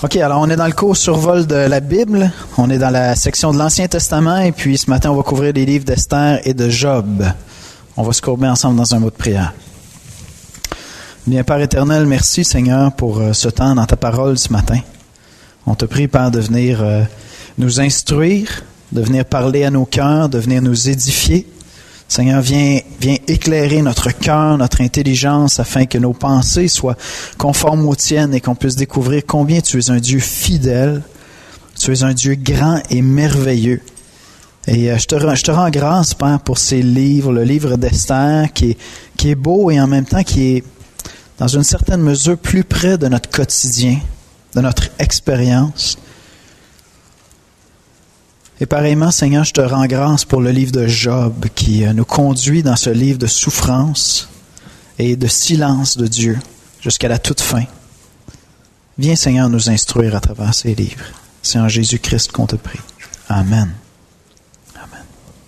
OK, alors on est dans le cours survol de la Bible. On est dans la section de l'Ancien Testament et puis ce matin, on va couvrir les livres d'Esther et de Job. On va se courber ensemble dans un mot de prière. Bien, Père éternel, merci Seigneur pour ce temps dans ta parole ce matin. On te prie, Père, de venir nous instruire, de venir parler à nos cœurs, de venir nous édifier. Seigneur, viens éclairer notre cœur, notre intelligence, afin que nos pensées soient conformes aux tiennes et qu'on puisse découvrir combien tu es un Dieu fidèle, tu es un Dieu grand et merveilleux. Et je te rends grâce, Père, pour ces livres, le livre d'Esther, qui est beau et en même temps qui est, dans une certaine mesure, plus près de notre quotidien, de notre expérience. Et pareillement, Seigneur, je te rends grâce pour le livre de Job qui nous conduit dans ce livre de souffrance et de silence de Dieu jusqu'à la toute fin. Viens, Seigneur, nous instruire à travers ces livres. C'est en Jésus-Christ qu'on te prie. Amen. Amen.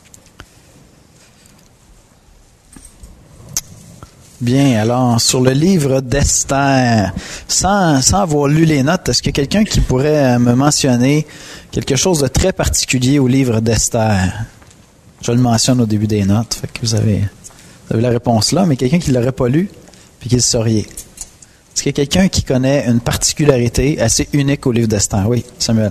Bien, alors, sur le livre d'Esther, sans avoir lu les notes, est-ce qu'il y a quelqu'un qui pourrait me mentionner quelque chose de très particulier au livre d'Esther? Je le mentionne au début des notes, fait que vous avez la réponse là, mais quelqu'un qui ne l'aurait pas lu, puis qui le sauriez. Est-ce qu'il y a quelqu'un qui connaît une particularité assez unique au livre d'Esther? Oui, Samuel.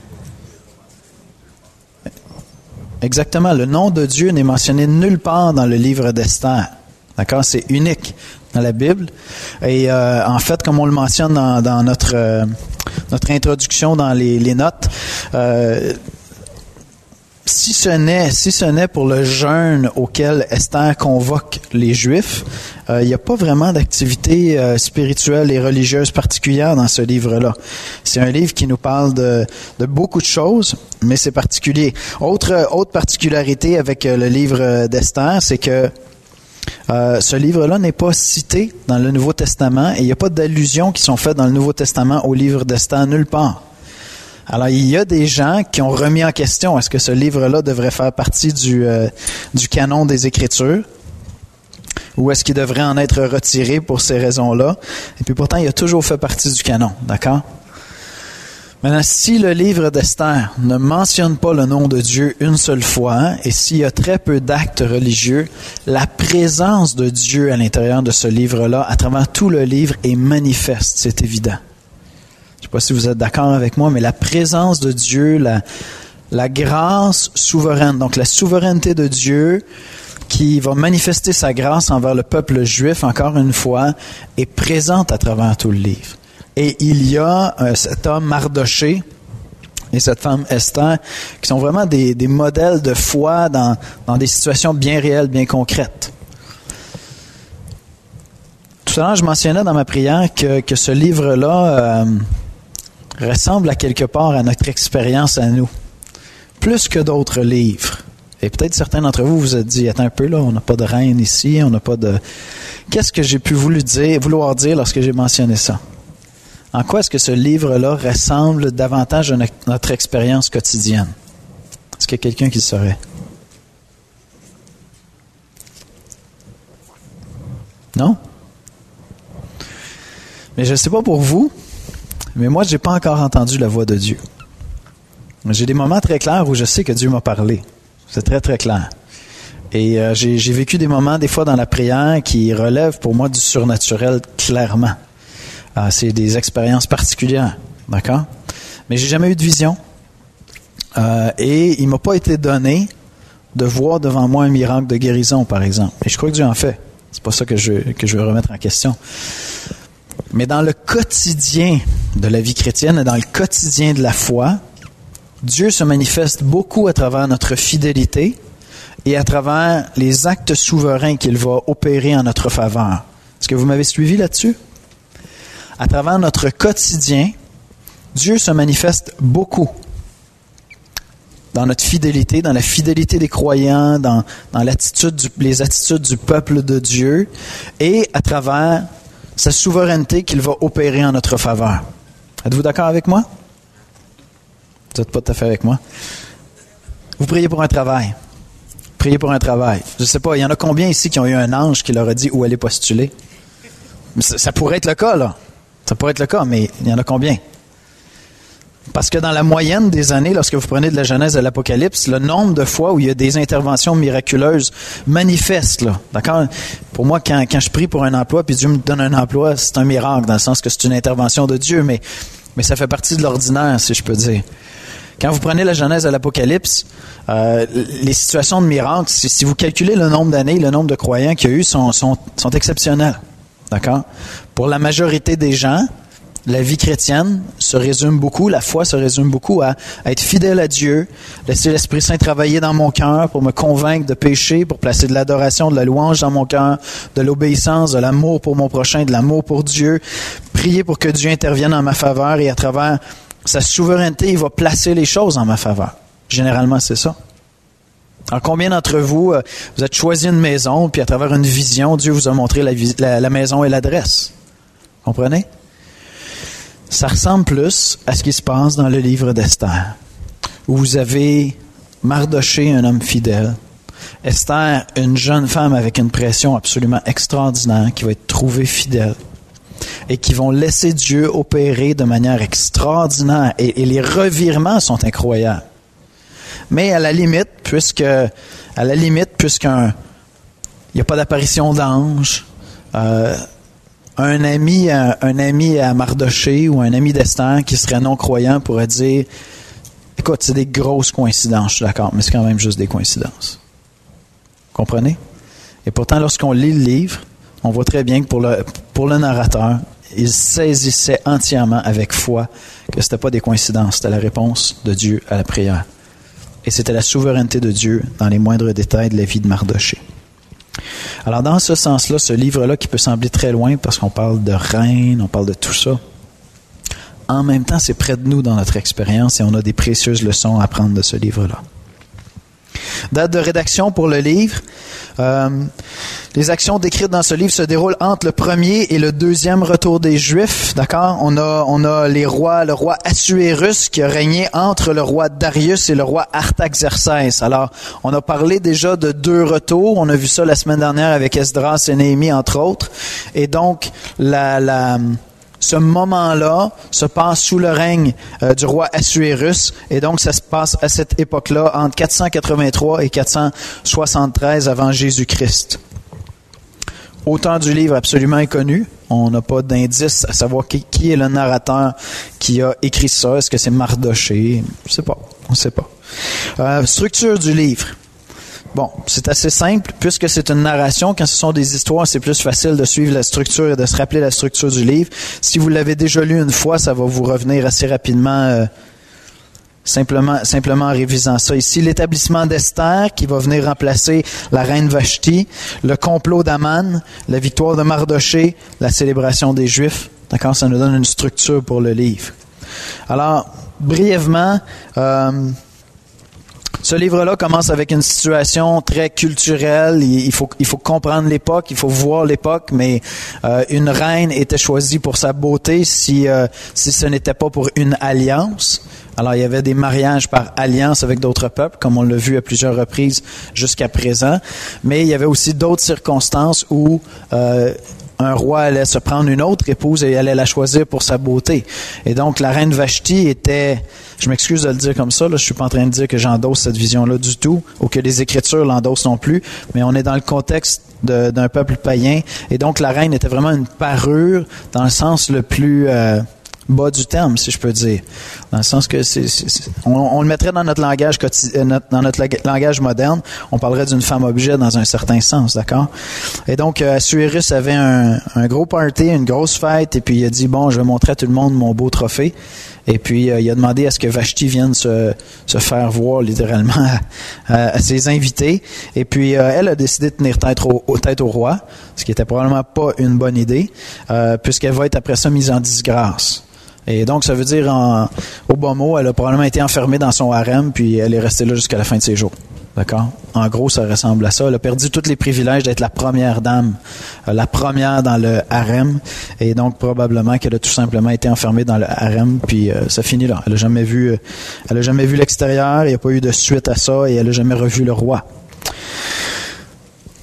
Exactement, le nom de Dieu n'est mentionné nulle part dans le livre d'Esther. D'accord? C'est unique dans la Bible. Et en fait, comme on le mentionne dans notre introduction dans les notes, si ce n'est pour le jeûne auquel Esther convoque les Juifs, il n'y a pas vraiment d'activité spirituelle et religieuse particulière dans ce livre-là. C'est un livre qui nous parle de beaucoup de choses, mais c'est particulier. Autre particularité avec le livre d'Esther, c'est que ce livre-là n'est pas cité dans le Nouveau Testament et il n'y a pas d'allusions qui sont faites dans le Nouveau Testament au livre d'Esther nulle part. Alors, il y a des gens qui ont remis en question est-ce que ce livre-là devrait faire partie du canon des Écritures ou est-ce qu'il devrait en être retiré pour ces raisons-là. Et puis pourtant, il a toujours fait partie du canon, d'accord? Maintenant, si le livre d'Esther ne mentionne pas le nom de Dieu une seule fois, et s'il y a très peu d'actes religieux, la présence de Dieu à l'intérieur de ce livre-là, à travers tout le livre, est manifeste, c'est évident. Je ne sais pas si vous êtes d'accord avec moi, mais la présence de Dieu, la grâce souveraine, donc la souveraineté de Dieu qui va manifester sa grâce envers le peuple juif, encore une fois, est présente à travers tout le livre. Et il y a cet homme Mardoché et cette femme Esther qui sont vraiment des modèles de foi dans des situations bien réelles, bien concrètes. Tout à l'heure, je mentionnais dans ma prière que ce livre-là ressemble à quelque part à notre expérience à nous, plus que d'autres livres. Et peut-être certains d'entre vous vous êtes dit, attends un peu, là, on n'a pas de reine ici, on n'a pas de... Qu'est-ce que j'ai pu vouloir dire lorsque j'ai mentionné ça? En quoi est-ce que ce livre-là ressemble davantage à notre expérience quotidienne? Est-ce qu'il y a quelqu'un qui le saurait? Non? Mais je ne sais pas pour vous, mais moi, je n'ai pas encore entendu la voix de Dieu. J'ai des moments très clairs où je sais que Dieu m'a parlé. C'est très, très clair. Et j'ai vécu des moments, des fois, dans la prière qui relèvent pour moi du surnaturel, clairement. C'est des expériences particulières, d'accord? Mais j'ai jamais eu de vision. Et il m'a pas été donné de voir devant moi un miracle de guérison, par exemple. Et je crois que Dieu en fait. C'est pas ça que je veux remettre en question. Mais dans le quotidien de la vie chrétienne et dans le quotidien de la foi, Dieu se manifeste beaucoup à travers notre fidélité et à travers les actes souverains qu'il va opérer en notre faveur. Est-ce que vous m'avez suivi là-dessus? À travers notre quotidien, Dieu se manifeste beaucoup dans notre fidélité, dans la fidélité des croyants, dans les attitudes du peuple de Dieu et à travers sa souveraineté qu'il va opérer en notre faveur. Êtes-vous d'accord avec moi? Vous n'êtes pas tout à fait avec moi. Vous priez pour un travail. Priez pour un travail. Je ne sais pas, il y en a combien ici qui ont eu un ange qui leur a dit où aller postuler? Ça pourrait être le cas, là. Ça pourrait être le cas, mais il y en a combien? Parce que dans la moyenne des années, lorsque vous prenez de la Genèse à l'Apocalypse, le nombre de fois où il y a des interventions miraculeuses manifestes, là, d'accord? Pour moi, quand je prie pour un emploi, puis Dieu me donne un emploi, c'est un miracle, dans le sens que c'est une intervention de Dieu, mais ça fait partie de l'ordinaire, si je peux dire. Quand vous prenez la Genèse à l'Apocalypse, les situations de miracle, si vous calculez le nombre d'années, le nombre de croyants qu'il y a eu, sont exceptionnels, d'accord? Pour la majorité des gens, la vie chrétienne se résume beaucoup, la foi se résume beaucoup à être fidèle à Dieu, laisser l'Esprit Saint travailler dans mon cœur pour me convaincre de pécher, pour placer de l'adoration, de la louange dans mon cœur, de l'obéissance, de l'amour pour mon prochain, de l'amour pour Dieu, prier pour que Dieu intervienne en ma faveur et à travers sa souveraineté, il va placer les choses en ma faveur. Généralement, c'est ça. Alors, combien d'entre vous, vous êtes choisi une maison, puis à travers une vision, Dieu vous a montré la maison et l'adresse? Comprenez? Ça ressemble plus à ce qui se passe dans le livre d'Esther, où vous avez Mardoché, un homme fidèle, Esther, une jeune femme avec une pression absolument extraordinaire, qui va être trouvée fidèle, et qui vont laisser Dieu opérer de manière extraordinaire, et les revirements sont incroyables. Mais à la limite, puisqu'il n'y a pas d'apparition d'ange, un ami à Mardoché ou un ami d'Esther qui serait non-croyant pourrait dire « Écoute, c'est des grosses coïncidences, je suis d'accord, mais c'est quand même juste des coïncidences. » Comprenez? Et pourtant, lorsqu'on lit le livre, on voit très bien que pour le narrateur, il saisissait entièrement avec foi que ce n'était pas des coïncidences, c'était la réponse de Dieu à la prière. Et c'était la souveraineté de Dieu dans les moindres détails de la vie de Mardoché. Alors, dans ce sens-là, ce livre-là qui peut sembler très loin parce qu'on parle de reine, on parle de tout ça, en même temps, c'est près de nous dans notre expérience et on a des précieuses leçons à apprendre de ce livre-là. Date de rédaction pour le livre. Les actions décrites dans ce livre se déroulent entre le premier et le deuxième retour des Juifs. D'accord? On a le roi Assuérus qui a régné entre le roi Darius et le roi Artaxerxès. Alors, on a parlé déjà de 2 retours. On a vu ça la semaine dernière avec Esdras et Néhémie, entre autres. Et donc, ce moment-là se passe sous le règne du roi Assuérus, et donc ça se passe à cette époque-là, entre 483 et 473 avant Jésus-Christ. Auteur du livre absolument inconnu, on n'a pas d'indice à savoir qui est le narrateur qui a écrit ça. Est-ce que c'est Mardoché? Je sais pas, on ne sait pas. Structure du livre. Bon, c'est assez simple, puisque c'est une narration. Quand ce sont des histoires, c'est plus facile de suivre la structure et de se rappeler la structure du livre. Si vous l'avez déjà lu une fois, ça va vous revenir assez rapidement, simplement en révisant ça. Ici, l'établissement d'Esther, qui va venir remplacer la reine Vashti, le complot d'Aman, la victoire de Mardoché, la célébration des Juifs. D'accord? Ça nous donne une structure pour le livre. Alors, brièvement, ce livre-là commence avec une situation très culturelle. Il faut comprendre l'époque, il faut voir l'époque, mais une reine était choisie pour sa beauté si ce n'était pas pour une alliance. Alors, il y avait des mariages par alliance avec d'autres peuples, comme on l'a vu à plusieurs reprises jusqu'à présent. Mais il y avait aussi d'autres circonstances où un roi allait se prendre une autre épouse et allait la choisir pour sa beauté. Et donc, la reine Vashti était, je m'excuse de le dire comme ça, là, je suis pas en train de dire que j'endosse cette vision-là du tout, ou que les Écritures l'endossent non plus, mais on est dans le contexte d'un peuple païen. Et donc, la reine était vraiment une parure dans le sens le plus bas du terme, si je peux dire. Dans le sens que on le mettrait dans notre langage dans notre langage moderne, on parlerait d'une femme-objet dans un certain sens, d'accord? Et donc, Assuérus avait un gros party, une grosse fête, et puis il a dit, bon, je vais montrer à tout le monde mon beau trophée. Et puis, il a demandé à ce que Vashti vienne se faire voir, littéralement, à ses invités. Et puis, elle a décidé de tenir tête au roi, ce qui était probablement pas une bonne idée, puisqu'elle va être après ça mise en disgrâce. Et donc, ça veut dire, au bas mot, elle a probablement été enfermée dans son harem, puis elle est restée là jusqu'à la fin de ses jours. D'accord? En gros, ça ressemble à ça. Elle a perdu tous les privilèges d'être la première dame, la première dans le harem. Et donc, probablement qu'elle a tout simplement été enfermée dans le harem, puis ça finit là. Elle a jamais vu l'extérieur, il n'y a pas eu de suite à ça, et elle n'a jamais revu le roi.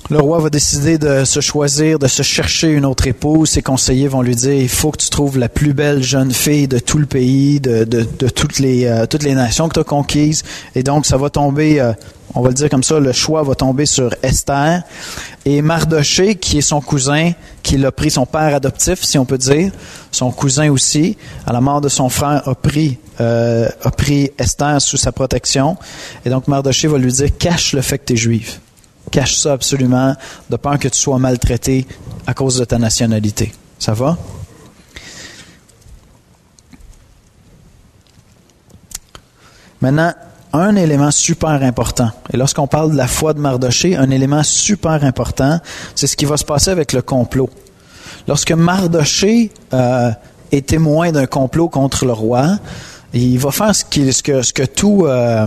Le roi va décider de se choisir, de se chercher une autre épouse. Ses conseillers vont lui dire, il faut que tu trouves la plus belle jeune fille de tout le pays, de toutes les nations que tu as conquises. Et donc, ça va tomber, on va le dire comme ça, le choix va tomber sur Esther. Et Mardoché, qui est son cousin, qui l'a pris, son père adoptif, si on peut dire, son cousin aussi, à la mort de son frère, a pris Esther sous sa protection. Et donc, Mardoché va lui dire, cache le fait que tu es juive. Cache ça absolument, de peur que tu sois maltraité à cause de ta nationalité. Ça va? Maintenant, un élément super important, et lorsqu'on parle de la foi de Mardoché, un élément super important, c'est ce qui va se passer avec le complot. Lorsque Mardoché est témoin d'un complot contre le roi, il va faire ce que tout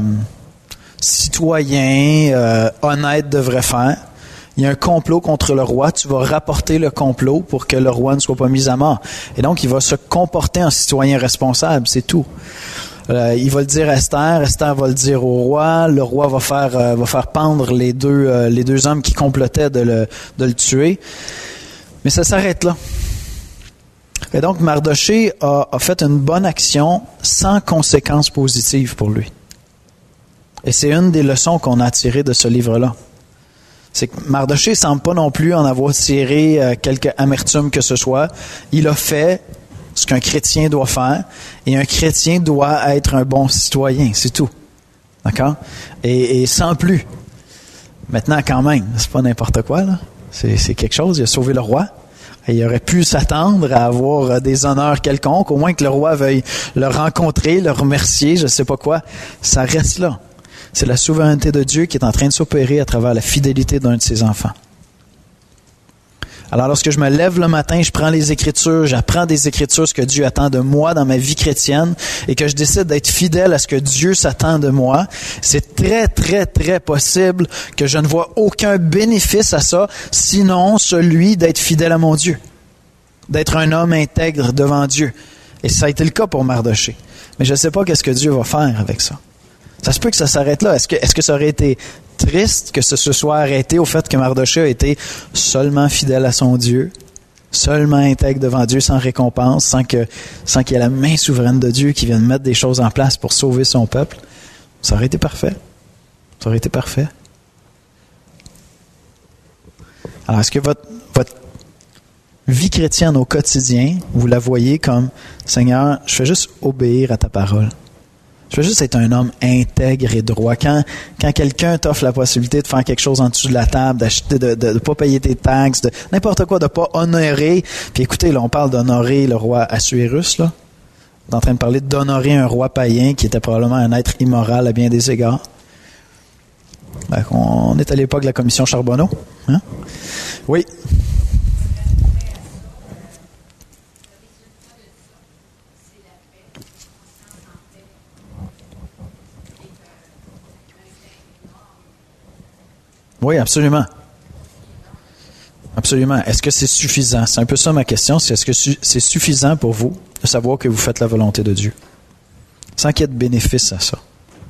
citoyen honnête devrait faire. Il y a un complot contre le roi, tu vas rapporter le complot pour que le roi ne soit pas mis à mort. Et donc, il va se comporter en citoyen responsable, c'est tout. Il va le dire à Esther, Esther va le dire au roi, le roi va faire pendre les deux hommes qui complotaient de le tuer. Mais ça s'arrête là. Et donc, Mardoché a fait une bonne action sans conséquences positives pour lui. Et c'est une des leçons qu'on a tirées de ce livre-là. C'est que Mardoché ne semble pas non plus en avoir tiré quelque amertume que ce soit. Il a fait ce qu'un chrétien doit faire. Et un chrétien doit être un bon citoyen, c'est tout. D'accord? Et sans plus. Maintenant, quand même, c'est pas n'importe quoi, là. C'est quelque chose. Il a sauvé le roi. Et il aurait pu s'attendre à avoir des honneurs quelconques, au moins que le roi veuille le rencontrer, le remercier, je ne sais pas quoi. Ça reste là. C'est la souveraineté de Dieu qui est en train de s'opérer à travers la fidélité d'un de ses enfants. Alors, lorsque je me lève le matin, je prends les Écritures, j'apprends des Écritures, ce que Dieu attend de moi dans ma vie chrétienne, et que je décide d'être fidèle à ce que Dieu s'attend de moi, c'est très, très, très possible que je ne vois aucun bénéfice à ça, sinon celui d'être fidèle à mon Dieu, d'être un homme intègre devant Dieu. Et ça a été le cas pour Mardoché. Mais je ne sais pas qu'est-ce que Dieu va faire avec ça. Ça se peut que ça s'arrête là. Est-ce que ça aurait été triste que ce se soit arrêté au fait que Mardoché a été seulement fidèle à son Dieu, seulement intègre devant Dieu, sans récompense, sans qu'il y ait la main souveraine de Dieu qui vienne mettre des choses en place pour sauver son peuple? Ça aurait été parfait. Ça aurait été parfait. Alors, est-ce que votre vie chrétienne au quotidien, vous la voyez comme « Seigneur, je fais juste obéir à ta parole. Je veux juste être un homme intègre et droit. Quand quelqu'un t'offre la possibilité de faire quelque chose en dessous de la table, d'acheter, de pas payer tes taxes, de n'importe quoi, de pas honorer. Puis écoutez, là, on parle d'honorer le roi Assuérus, là. On est en train de parler d'honorer un roi païen qui était probablement un être immoral à bien des égards. On est à l'époque de la commission Charbonneau. Hein? Oui. Oui, absolument. Absolument. Est-ce que c'est suffisant? C'est un peu ça ma question. C'est est-ce que c'est suffisant pour vous de savoir que vous faites la volonté de Dieu? Sans qu'il y ait de bénéfice à ça.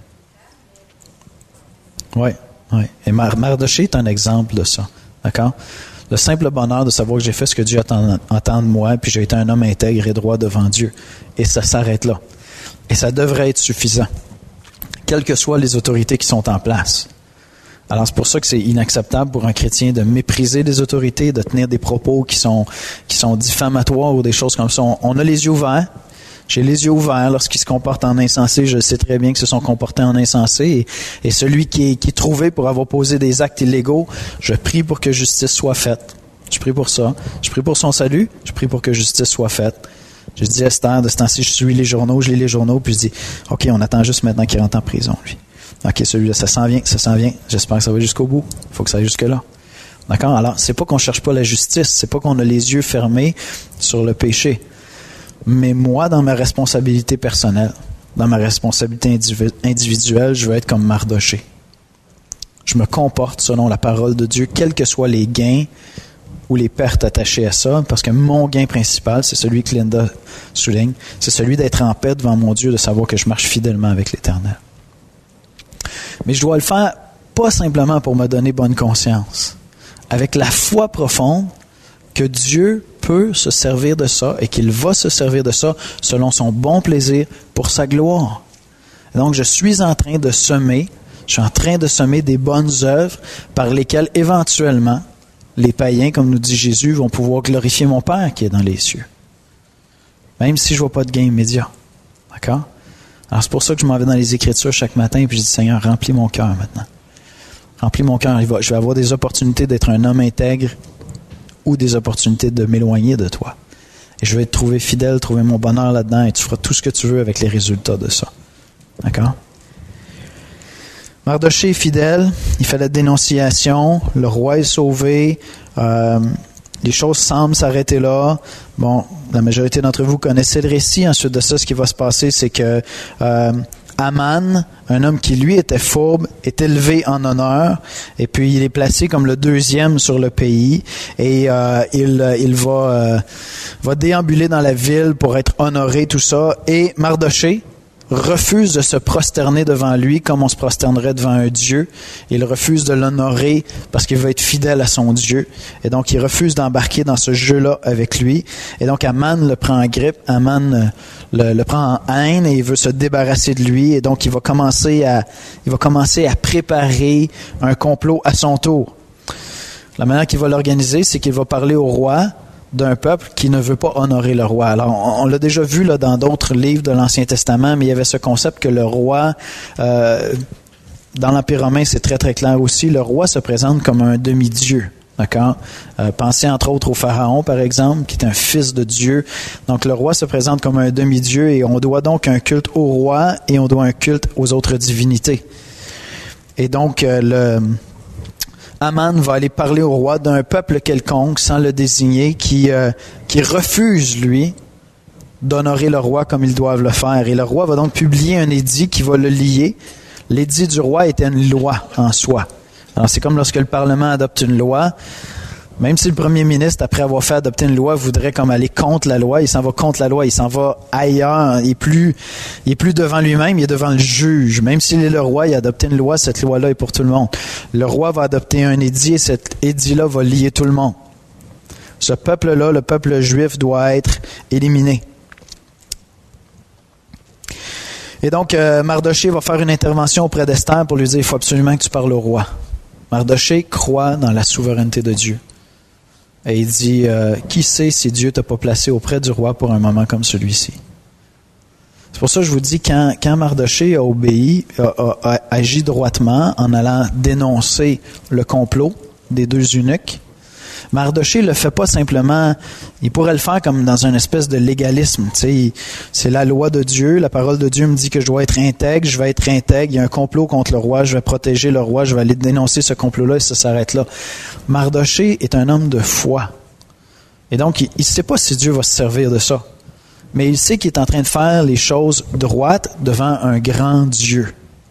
Oui, oui. Et Mardoché est un exemple de ça. D'accord? Le simple bonheur de savoir que j'ai fait ce que Dieu attend de moi, puis j'ai été un homme intègre et droit devant Dieu. Et ça s'arrête là. Et ça devrait être suffisant. Quelles que soient les autorités qui sont en place. Alors, c'est pour ça que c'est inacceptable pour un chrétien de mépriser les autorités, de tenir des propos qui sont diffamatoires ou des choses comme ça. On a les yeux ouverts. J'ai les yeux ouverts lorsqu'ils se comportent en insensé. Je sais très bien qu'ils se sont comportés en insensé. Et celui qui est trouvé pour avoir posé des actes illégaux, je prie pour que justice soit faite. Je prie pour ça. Je prie pour son salut. Je prie pour que justice soit faite. Je dis à Esther, de ce temps-ci, je lis les journaux, puis je dis, OK, on attend juste maintenant qu'il rentre en prison, lui. OK, celui-là, ça s'en vient. J'espère que ça va jusqu'au bout. Il faut que ça aille jusque-là. D'accord? Alors, c'est pas qu'on cherche pas la justice. C'est pas qu'on a les yeux fermés sur le péché. Mais moi, dans ma responsabilité personnelle, dans ma responsabilité individuelle, je veux être comme Mardoché. Je me comporte selon la parole de Dieu, quels que soient les gains ou les pertes attachées à ça, parce que mon gain principal, c'est celui que Linda souligne, c'est celui d'être en paix devant mon Dieu, de savoir que je marche fidèlement avec l'Éternel. Mais je dois le faire pas simplement pour me donner bonne conscience. avec la foi profonde que Dieu peut se servir de ça et qu'il va se servir de ça selon son bon plaisir pour sa gloire. Et donc, je suis en train de semer des bonnes œuvres par lesquelles éventuellement les païens, comme nous dit Jésus, vont pouvoir glorifier mon Père qui est dans les cieux. Même si je ne vois pas de gain immédiat. D'accord? Alors, c'est pour ça que je m'en vais dans les Écritures chaque matin et puis je dis, Seigneur, remplis mon cœur maintenant. Remplis mon cœur. Je vais avoir des opportunités d'être un homme intègre ou des opportunités de m'éloigner de toi. Et je vais te trouver fidèle, trouver mon bonheur là-dedans et tu feras tout ce que tu veux avec les résultats de ça. D'accord? Mardochée est fidèle, il fait la dénonciation, le roi est sauvé, les choses semblent s'arrêter là. Bon, la majorité d'entre vous connaissez le récit. Ensuite de ça, ce qui va se passer, c'est que Aman, un homme qui lui était fourbe, est élevé en honneur et puis il est placé comme le deuxième sur le pays et il va déambuler dans la ville pour être honoré, tout ça. Et Mardochée refuse de se prosterner devant lui comme on se prosternerait devant un Dieu. Il refuse de l'honorer parce qu'il veut être fidèle à son Dieu. Et donc, il refuse d'embarquer dans ce jeu-là avec lui. Et donc, Aman le prend en grippe. Aman le prend en haine et il veut se débarrasser de lui. Et donc, il va commencer à préparer un complot à son tour. La manière qu'il va l'organiser, c'est qu'il va parler au roi d'un peuple qui ne veut pas honorer le roi. Alors, on l'a déjà vu là, dans d'autres livres de l'Ancien Testament, mais il y avait ce concept que le roi, dans l'Empire romain, c'est très très clair aussi, le roi se présente comme un demi-dieu. D'accord? Pensez entre autres au Pharaon, par exemple, qui est un fils de Dieu. Donc, le roi se présente comme un demi-dieu et on doit donc un culte au roi et on doit un culte aux autres divinités. Et donc, Aman va aller parler au roi d'un peuple quelconque, sans le désigner, qui refuse, lui, d'honorer le roi comme ils doivent le faire. Et le roi va donc publier un édit qui va le lier. L'édit du roi était une loi en soi. Alors, c'est comme lorsque le Parlement adopte une loi. Même si le premier ministre, après avoir fait adopter une loi, voudrait comme aller contre la loi, il s'en va contre la loi, il s'en va ailleurs, il est plus devant lui-même, il est devant le juge. Même s'il est le roi, il a adopté une loi, cette loi-là est pour tout le monde. Le roi va adopter un édit et cet édit-là va lier tout le monde. Ce peuple-là, le peuple juif, doit être éliminé. Et donc, Mardochée va faire une intervention auprès d'Esther pour lui dire, il faut absolument que tu parles au roi. Mardochée croit dans la souveraineté de Dieu. Et il dit, qui sait si Dieu t'a pas placé auprès du roi pour un moment comme celui-ci? C'est pour ça que je vous dis, quand Mardochée a obéi, a agi droitement en allant dénoncer le complot des deux eunuques, Mardochée ne le fait pas simplement, il pourrait le faire comme dans une espèce de légalisme. Tu sais, c'est la loi de Dieu, la parole de Dieu me dit que je dois être intègre, je vais être intègre, il y a un complot contre le roi, je vais protéger le roi, je vais aller dénoncer ce complot-là et ça s'arrête là. Mardochée est un homme de foi. Et donc, il ne sait pas si Dieu va se servir de ça. Mais il sait qu'il est en train de faire les choses droites devant un grand Dieu.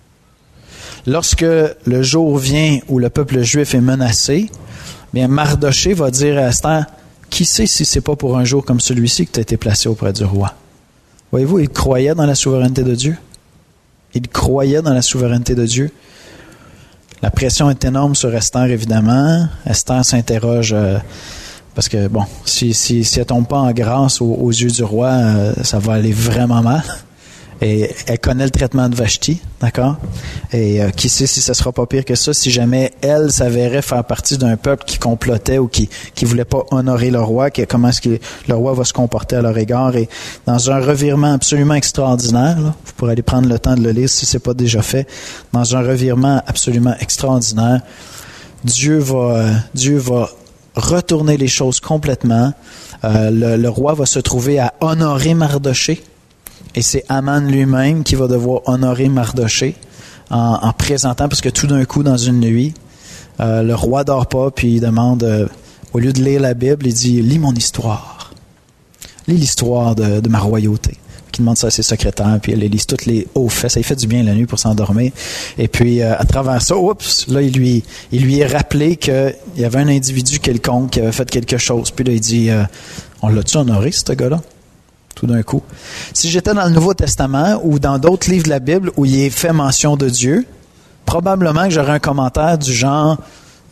Lorsque le jour vient où le peuple juif est menacé, bien, Mardochée va dire à Esther, qui sait si c'est pas pour un jour comme celui-ci que tu as été placé auprès du roi? Voyez-vous, il croyait dans la souveraineté de Dieu. Il croyait dans la souveraineté de Dieu. La pression est énorme sur Esther, évidemment. Esther s'interroge, parce que, bon, si elle tombe pas en grâce aux yeux du roi, ça va aller vraiment mal. Et elle connaît le traitement de Vashti, d'accord? Et qui sait si ça sera pas pire que ça, si jamais elle s'avérait faire partie d'un peuple qui complotait ou qui voulait pas honorer le roi, comment est-ce que le roi va se comporter à leur égard. Et dans un revirement absolument extraordinaire, là, vous pourrez aller prendre le temps de le lire si c'est pas déjà fait, dans un revirement absolument extraordinaire, Dieu va retourner les choses complètement. Le roi va se trouver à honorer Mardochée. Et c'est Aman lui-même qui va devoir honorer Mardochée en présentant, parce que tout d'un coup, dans une nuit, le roi dort pas, puis il demande, au lieu de lire la Bible, il dit « Lis mon histoire. Lis l'histoire de ma royauté. » Il demande ça à ses secrétaires, puis elle lise toutes les hauts faits. Ça lui fait du bien la nuit pour s'endormir. Et puis, à travers ça, là, il lui est rappelé qu'il y avait un individu quelconque qui avait fait quelque chose. Puis là, il dit « On l'a-tu honoré, ce gars-là? » Tout d'un coup. Si j'étais dans le Nouveau Testament ou dans d'autres livres de la Bible où il est fait mention de Dieu, probablement que j'aurais un commentaire du genre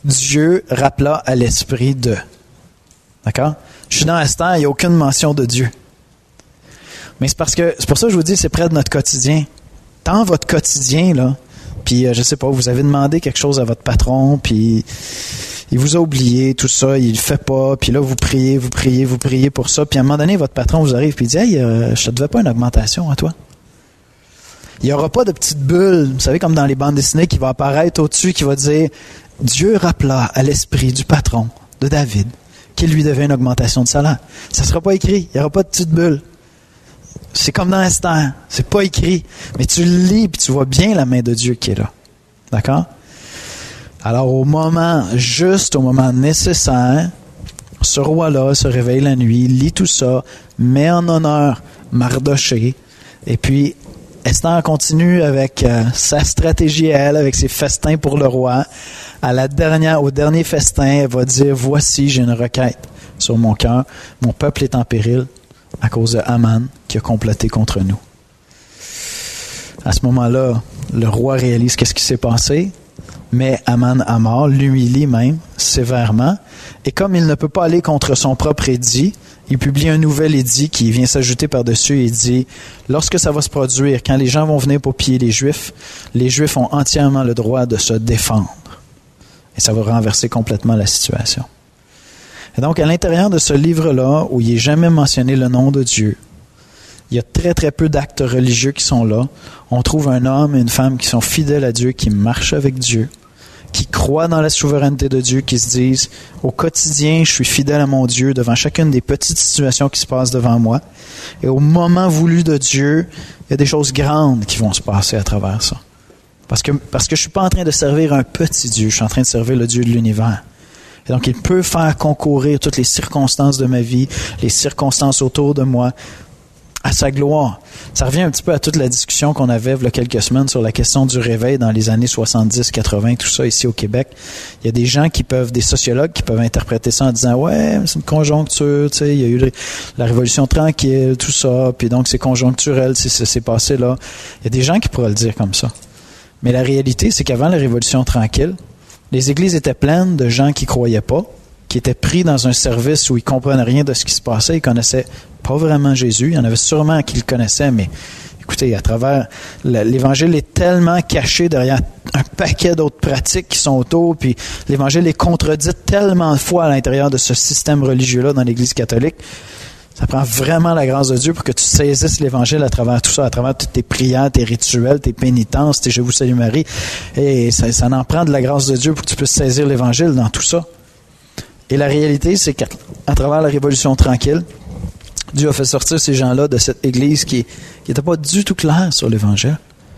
Dieu rappela à l'esprit de. D'accord? Je suis dans Esther, il n'y a aucune mention de Dieu. Mais c'est pour ça que je vous dis, c'est près de notre quotidien. Dans votre quotidien, là, puis je sais pas, vous avez demandé quelque chose à votre patron, puis il vous a oublié, tout ça, il le fait pas, puis là, vous priez pour ça, puis à un moment donné, votre patron vous arrive, puis il dit « Hey, je te devais pas une augmentation à toi? » Il n'y aura pas de petite bulle, vous savez, comme dans les bandes dessinées, qui va apparaître au-dessus, qui va dire « Dieu rappela à l'esprit du patron de David qu'il lui devait une augmentation de salaire. » Ça ne sera pas écrit, il n'y aura pas de petite bulle. C'est comme dans Esther, c'est pas écrit, mais tu le lis puis tu vois bien la main de Dieu qui est là. D'accord? Alors juste au moment nécessaire, ce roi-là se réveille la nuit, lit tout ça, met en honneur Mardoché, et puis Esther continue avec sa stratégie à elle, avec ses festins pour le roi. Au dernier festin, elle va dire « Voici, j'ai une requête sur mon cœur, mon peuple est en péril. » à cause de Haman qui a comploté contre nous. À ce moment-là, le roi réalise qu'est-ce qui s'est passé, met Haman à mort, l'humilie même sévèrement, et comme il ne peut pas aller contre son propre édit, il publie un nouvel édit qui vient s'ajouter par-dessus et dit « Lorsque ça va se produire, quand les gens vont venir pour piller les Juifs ont entièrement le droit de se défendre. » Et ça va renverser complètement la situation. Et donc, à l'intérieur de ce livre-là, où il n'est jamais mentionné le nom de Dieu, il y a très, très peu d'actes religieux qui sont là. On trouve un homme et une femme qui sont fidèles à Dieu, qui marchent avec Dieu, qui croient dans la souveraineté de Dieu, qui se disent, au quotidien, je suis fidèle à mon Dieu devant chacune des petites situations qui se passent devant moi. Et au moment voulu de Dieu, il y a des choses grandes qui vont se passer à travers ça. Parce que je ne suis pas en train de servir un petit Dieu, je suis en train de servir le Dieu de l'univers. Et donc, il peut faire concourir toutes les circonstances de ma vie, les circonstances autour de moi, à sa gloire. Ça revient un petit peu à toute la discussion qu'on avait il y a quelques semaines sur la question du réveil dans les années 70, 80, tout ça ici au Québec. Il y a des gens des sociologues qui peuvent interpréter ça en disant « Ouais, c'est une conjoncture, tu sais, il y a eu la révolution tranquille, tout ça, puis donc c'est conjoncturel, c'est passé là. » Il y a des gens qui pourraient le dire comme ça. Mais la réalité, c'est qu'avant la révolution tranquille, les églises étaient pleines de gens qui ne croyaient pas, qui étaient pris dans un service où ils ne comprenaient rien de ce qui se passait, ils ne connaissaient pas vraiment Jésus. Il y en avait sûrement qui le connaissaient, mais écoutez, à travers l'Évangile est tellement caché derrière un paquet d'autres pratiques qui sont autour, puis l'Évangile est contredit tellement de fois à l'intérieur de ce système religieux-là dans l'Église catholique. Ça prend vraiment la grâce de Dieu pour que tu saisisses l'Évangile à travers tout ça, à travers toutes tes prières, tes rituels, tes pénitences, tes « Je vous salue Marie ». Et ça en prend de la grâce de Dieu pour que tu puisses saisir l'Évangile dans tout ça. Et la réalité, c'est qu'à travers la Révolution tranquille, Dieu a fait sortir ces gens-là de cette Église qui n'était pas du tout claire sur l'Évangile.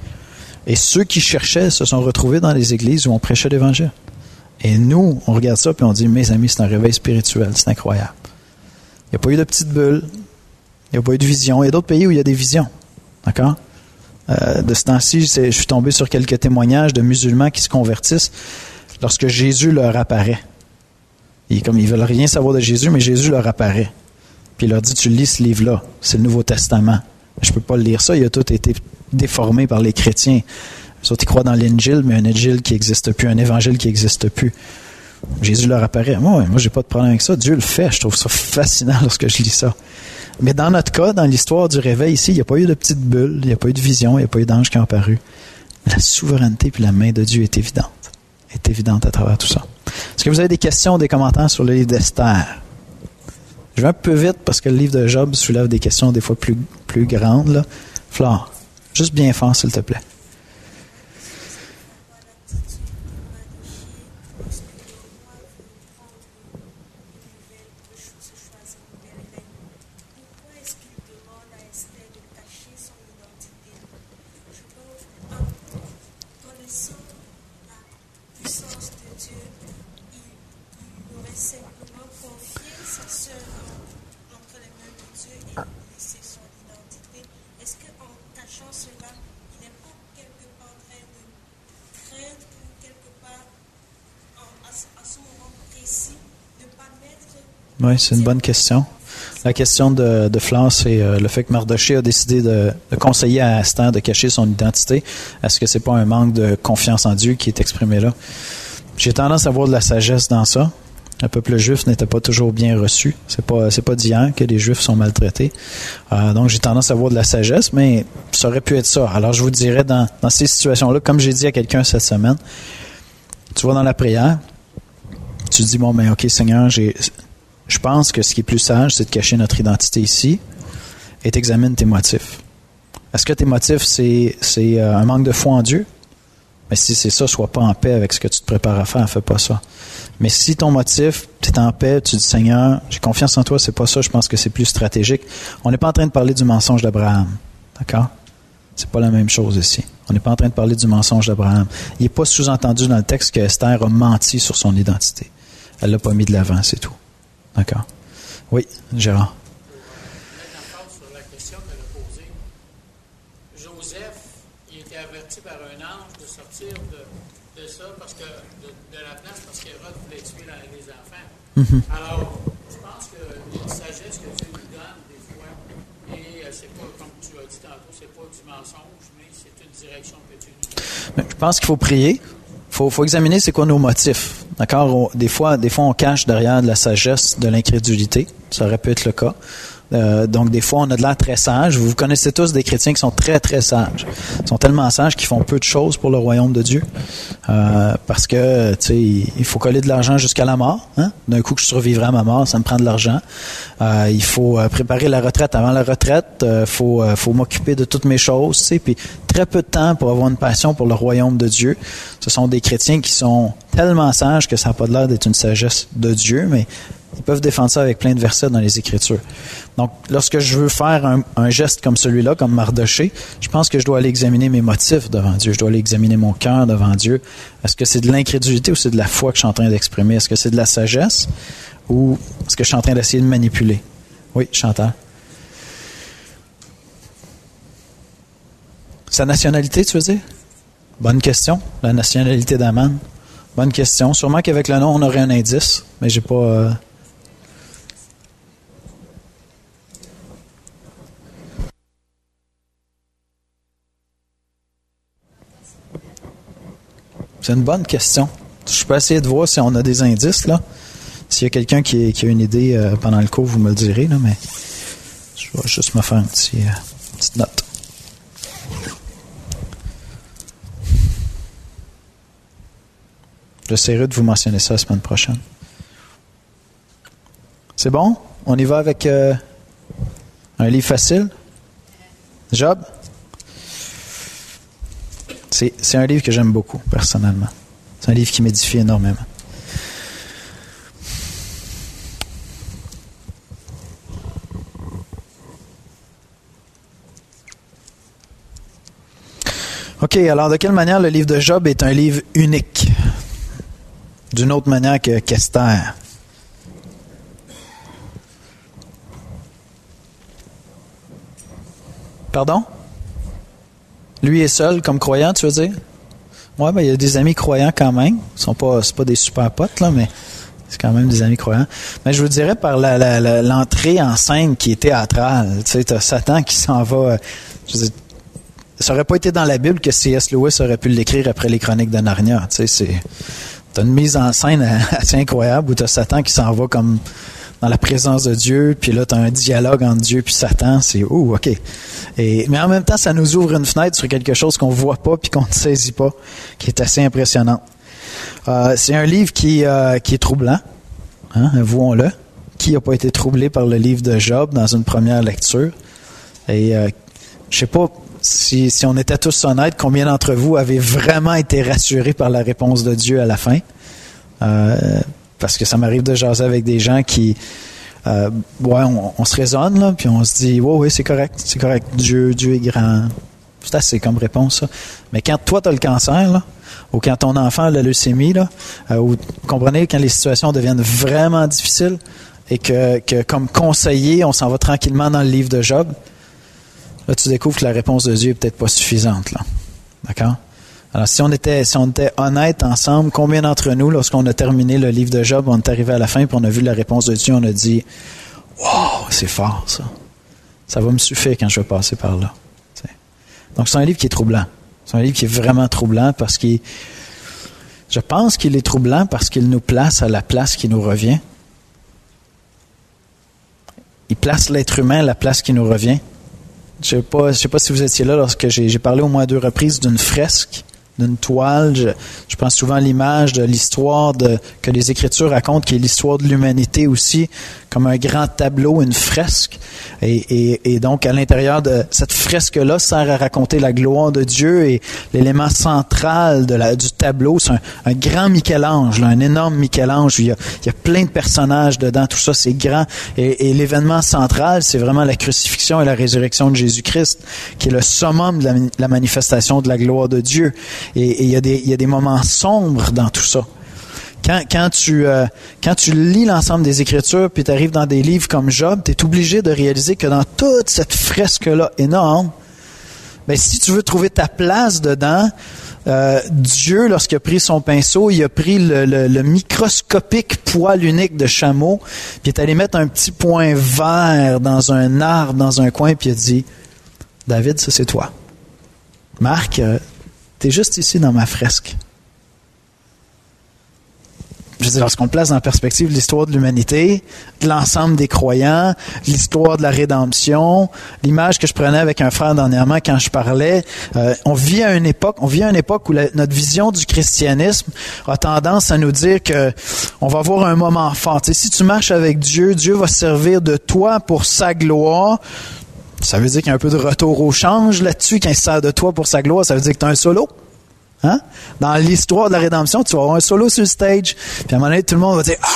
Et ceux qui cherchaient se sont retrouvés dans les églises où on prêchait l'Évangile. Et nous, on regarde ça et on dit « Mes amis, c'est un réveil spirituel, c'est incroyable. » Il n'y a pas eu de petite bulle. Il n'y a pas eu de vision. Il y a d'autres pays où il y a des visions. D'accord? De ce temps-ci, je suis tombé sur quelques témoignages de musulmans qui se convertissent lorsque Jésus leur apparaît. Ils ne veulent rien savoir de Jésus, mais Jésus leur apparaît. Puis il leur dit, tu lis ce livre-là. C'est le Nouveau Testament. Je ne peux pas le lire ça. Il a tout été déformé par les chrétiens. Les autres, ils croient dans l'Injil, mais un Injil qui n'existe plus, un Évangile qui n'existe plus. Jésus leur apparaît. Moi, j'ai pas de problème avec ça. Dieu le fait. Je trouve ça fascinant lorsque je lis ça. Mais dans notre cas, dans l'histoire du réveil ici, il n'y a pas eu de petite bulle, il n'y a pas eu de vision, il n'y a pas eu d'ange qui ont apparu. La souveraineté puis la main de Dieu est évidente. Est évidente à travers tout ça. Est-ce que vous avez des questions, des commentaires sur le livre d'Esther? Je vais un peu vite parce que le livre de Job soulève des questions des fois plus grandes. Là. Flore, juste bien fort, s'il te plaît. Oui, c'est une bonne question. La question de Flore, c'est le fait que Mardoché a décidé de conseiller à Esther de cacher son identité. Est-ce que c'est pas un manque de confiance en Dieu qui est exprimé là? J'ai tendance à voir de la sagesse dans ça. Le peuple juif n'était pas toujours bien reçu. C'est pas d'hier que les Juifs sont maltraités. Donc, j'ai tendance à voir de la sagesse, mais ça aurait pu être ça. Alors, je vous dirais, dans ces situations-là, comme j'ai dit à quelqu'un cette semaine, tu vas dans la prière, tu dis, bon, ben, OK, Seigneur, je pense que ce qui est plus sage, c'est de cacher notre identité ici, et t'examines tes motifs. Est-ce que tes motifs, c'est un manque de foi en Dieu? Mais si c'est ça, sois pas en paix avec ce que tu te prépares à faire, fais pas ça. Mais si ton motif, tu es en paix, tu dis, Seigneur, j'ai confiance en toi, c'est pas ça, je pense que c'est plus stratégique. On n'est pas en train de parler du mensonge d'Abraham. D'accord? C'est pas la même chose ici. On n'est pas en train de parler du mensonge d'Abraham. Il n'est pas sous-entendu dans le texte que Esther a menti sur son identité. Elle l'a pas mis de l'avant, c'est tout. D'accord? Oui, Gérard. Sur la question qu'elle a posée, Joseph, il était averti par un ange de sortir de ça, parce que de la place, parce qu'Hérode voulait tuer les enfants. Alors, je pense qu'il y a une sagesse que Dieu nous donne des fois, et c'est pas, comme tu as dit tantôt, c'est pas du mensonge, mais c'est une direction que Dieu nous donne. Je pense qu'il faut prier. Faut examiner c'est quoi nos motifs. D'accord? Des fois, on cache derrière de la sagesse, de l'incrédulité. Ça aurait pu être le cas. Donc, des fois, on a de l'air très sage. Vous connaissez tous des chrétiens qui sont très, très sages. Ils sont tellement sages qu'ils font peu de choses pour le royaume de Dieu. Parce que, tu sais, il faut coller de l'argent jusqu'à la mort. Hein? D'un coup que je survivrai à ma mort, ça me prend de l'argent. Il faut préparer la retraite avant la retraite. Faut m'occuper de toutes mes choses, tu sais. Puis, très peu de temps pour avoir une passion pour le royaume de Dieu. Ce sont des chrétiens qui sont tellement sages que ça n'a pas l'air d'être une sagesse de Dieu, mais ils peuvent défendre ça avec plein de versets dans les Écritures. Donc, lorsque je veux faire un geste comme celui-là, comme Mardoché, je pense que je dois aller examiner mes motifs devant Dieu. Je dois aller examiner mon cœur devant Dieu. Est-ce que c'est de l'incrédulité ou c'est de la foi que je suis en train d'exprimer? Est-ce que c'est de la sagesse ou est-ce que je suis en train d'essayer de manipuler? Oui, Chantal. Sa nationalité, tu veux dire? Bonne question. La nationalité d'Aman. Bonne question. Sûrement qu'avec le nom, on aurait un indice, mais j'ai pas... C'est une bonne question. Je peux essayer de voir si on a des indices, là. S'il y a quelqu'un qui a une idée pendant le cours, vous me le direz, là, mais je vais juste me faire une petite note. J'essaierai de vous mentionner ça la semaine prochaine. C'est bon? On y va avec un livre facile? Job? C'est un livre que j'aime beaucoup, personnellement. C'est un livre qui m'édifie énormément. OK, alors de quelle manière le livre de Job est un livre unique? D'une autre manière qu'Esther. Pardon? Lui est seul comme croyant, tu veux dire? Oui, ben, il y a des amis croyants quand même. C'est pas des super potes, là, mais c'est quand même des amis croyants. Mais je vous dirais par l'entrée en scène qui est théâtrale. Tu sais, t'as Satan qui s'en va. Je veux dire, ça aurait pas été dans la Bible que C.S. Lewis aurait pu l'écrire après les Chroniques de Narnia. Tu sais, t'as une mise en scène assez incroyable où t'as Satan qui s'en va comme dans la présence de Dieu, puis là, tu as un dialogue entre Dieu puis Satan, c'est « Ouh, OK ». Mais en même temps, ça nous ouvre une fenêtre sur quelque chose qu'on ne voit pas puis qu'on ne saisit pas, qui est assez impressionnant. C'est un livre qui est troublant, hein, avouons-le. Qui n'a pas été troublé par le livre de Job dans une première lecture? Et je sais pas si on était tous honnêtes, combien d'entre vous avez vraiment été rassurés par la réponse de Dieu à la fin? Parce que ça m'arrive de jaser avec des gens qui, on se raisonne, là, puis on se dit, oui, c'est correct, Dieu est grand. C'est assez comme réponse, ça. Mais quand toi, tu as le cancer, là, ou quand ton enfant a la leucémie, là, ou vous comprenez, quand les situations deviennent vraiment difficiles et que comme conseiller, on s'en va tranquillement dans le livre de Job, là, tu découvres que la réponse de Dieu est peut-être pas suffisante, là. D'accord? Alors, si on était honnêtes ensemble, combien d'entre nous, lorsqu'on a terminé le livre de Job, on est arrivé à la fin, puis on a vu la réponse de Dieu, on a dit « Wow, c'est fort, ça. Ça va me suffire quand je vais passer par là. » Donc, c'est un livre qui est troublant. C'est un livre qui est vraiment troublant parce que Je pense qu'il est troublant parce qu'il nous place à la place qui nous revient. Il place l'être humain à la place qui nous revient. Je sais pas si vous étiez là lorsque j'ai parlé au moins à 2 reprises d'une fresque, d'une toile. Je prends souvent l'image de l'histoire que les Écritures racontent, qui est l'histoire de l'humanité aussi, comme un grand tableau, une fresque. Et donc, à l'intérieur de cette fresque-là, sert à raconter la gloire de Dieu, et l'élément central du tableau, c'est un grand Michel-Ange, un énorme Michel-Ange. Il y a plein de personnages dedans, tout ça, c'est grand. Et l'événement central, c'est vraiment la crucifixion et la résurrection de Jésus-Christ, qui est le summum de la manifestation de la gloire de Dieu. Et il y a des moments sombres dans tout ça. Quand tu lis l'ensemble des Écritures, puis tu arrives dans des livres comme Job, tu es obligé de réaliser que dans toute cette fresque-là énorme, ben, si tu veux trouver ta place dedans, Dieu, lorsqu'il a pris son pinceau, il a pris le microscopique poil unique de chameau, puis il est allé mettre un petit point vert dans un arbre, dans un coin, puis il a dit, « David, ça c'est toi. Marc, t'es juste ici dans ma fresque. » Je veux dire, lorsqu'on place dans la perspective l'histoire de l'humanité, de l'ensemble des croyants, l'histoire de la rédemption, l'image que je prenais avec un frère dernièrement quand je parlais, on vit à une époque où notre vision du christianisme a tendance à nous dire que on va avoir un moment fort. Tu sais, si tu marches avec Dieu, Dieu va se servir de toi pour sa gloire. Ça veut dire qu'il y a un peu de retour au change là-dessus. Quand il se sert de toi pour sa gloire, ça veut dire que tu as un solo. Hein? Dans l'histoire de la rédemption, tu vas avoir un solo sur le stage, puis à un moment donné, tout le monde va dire «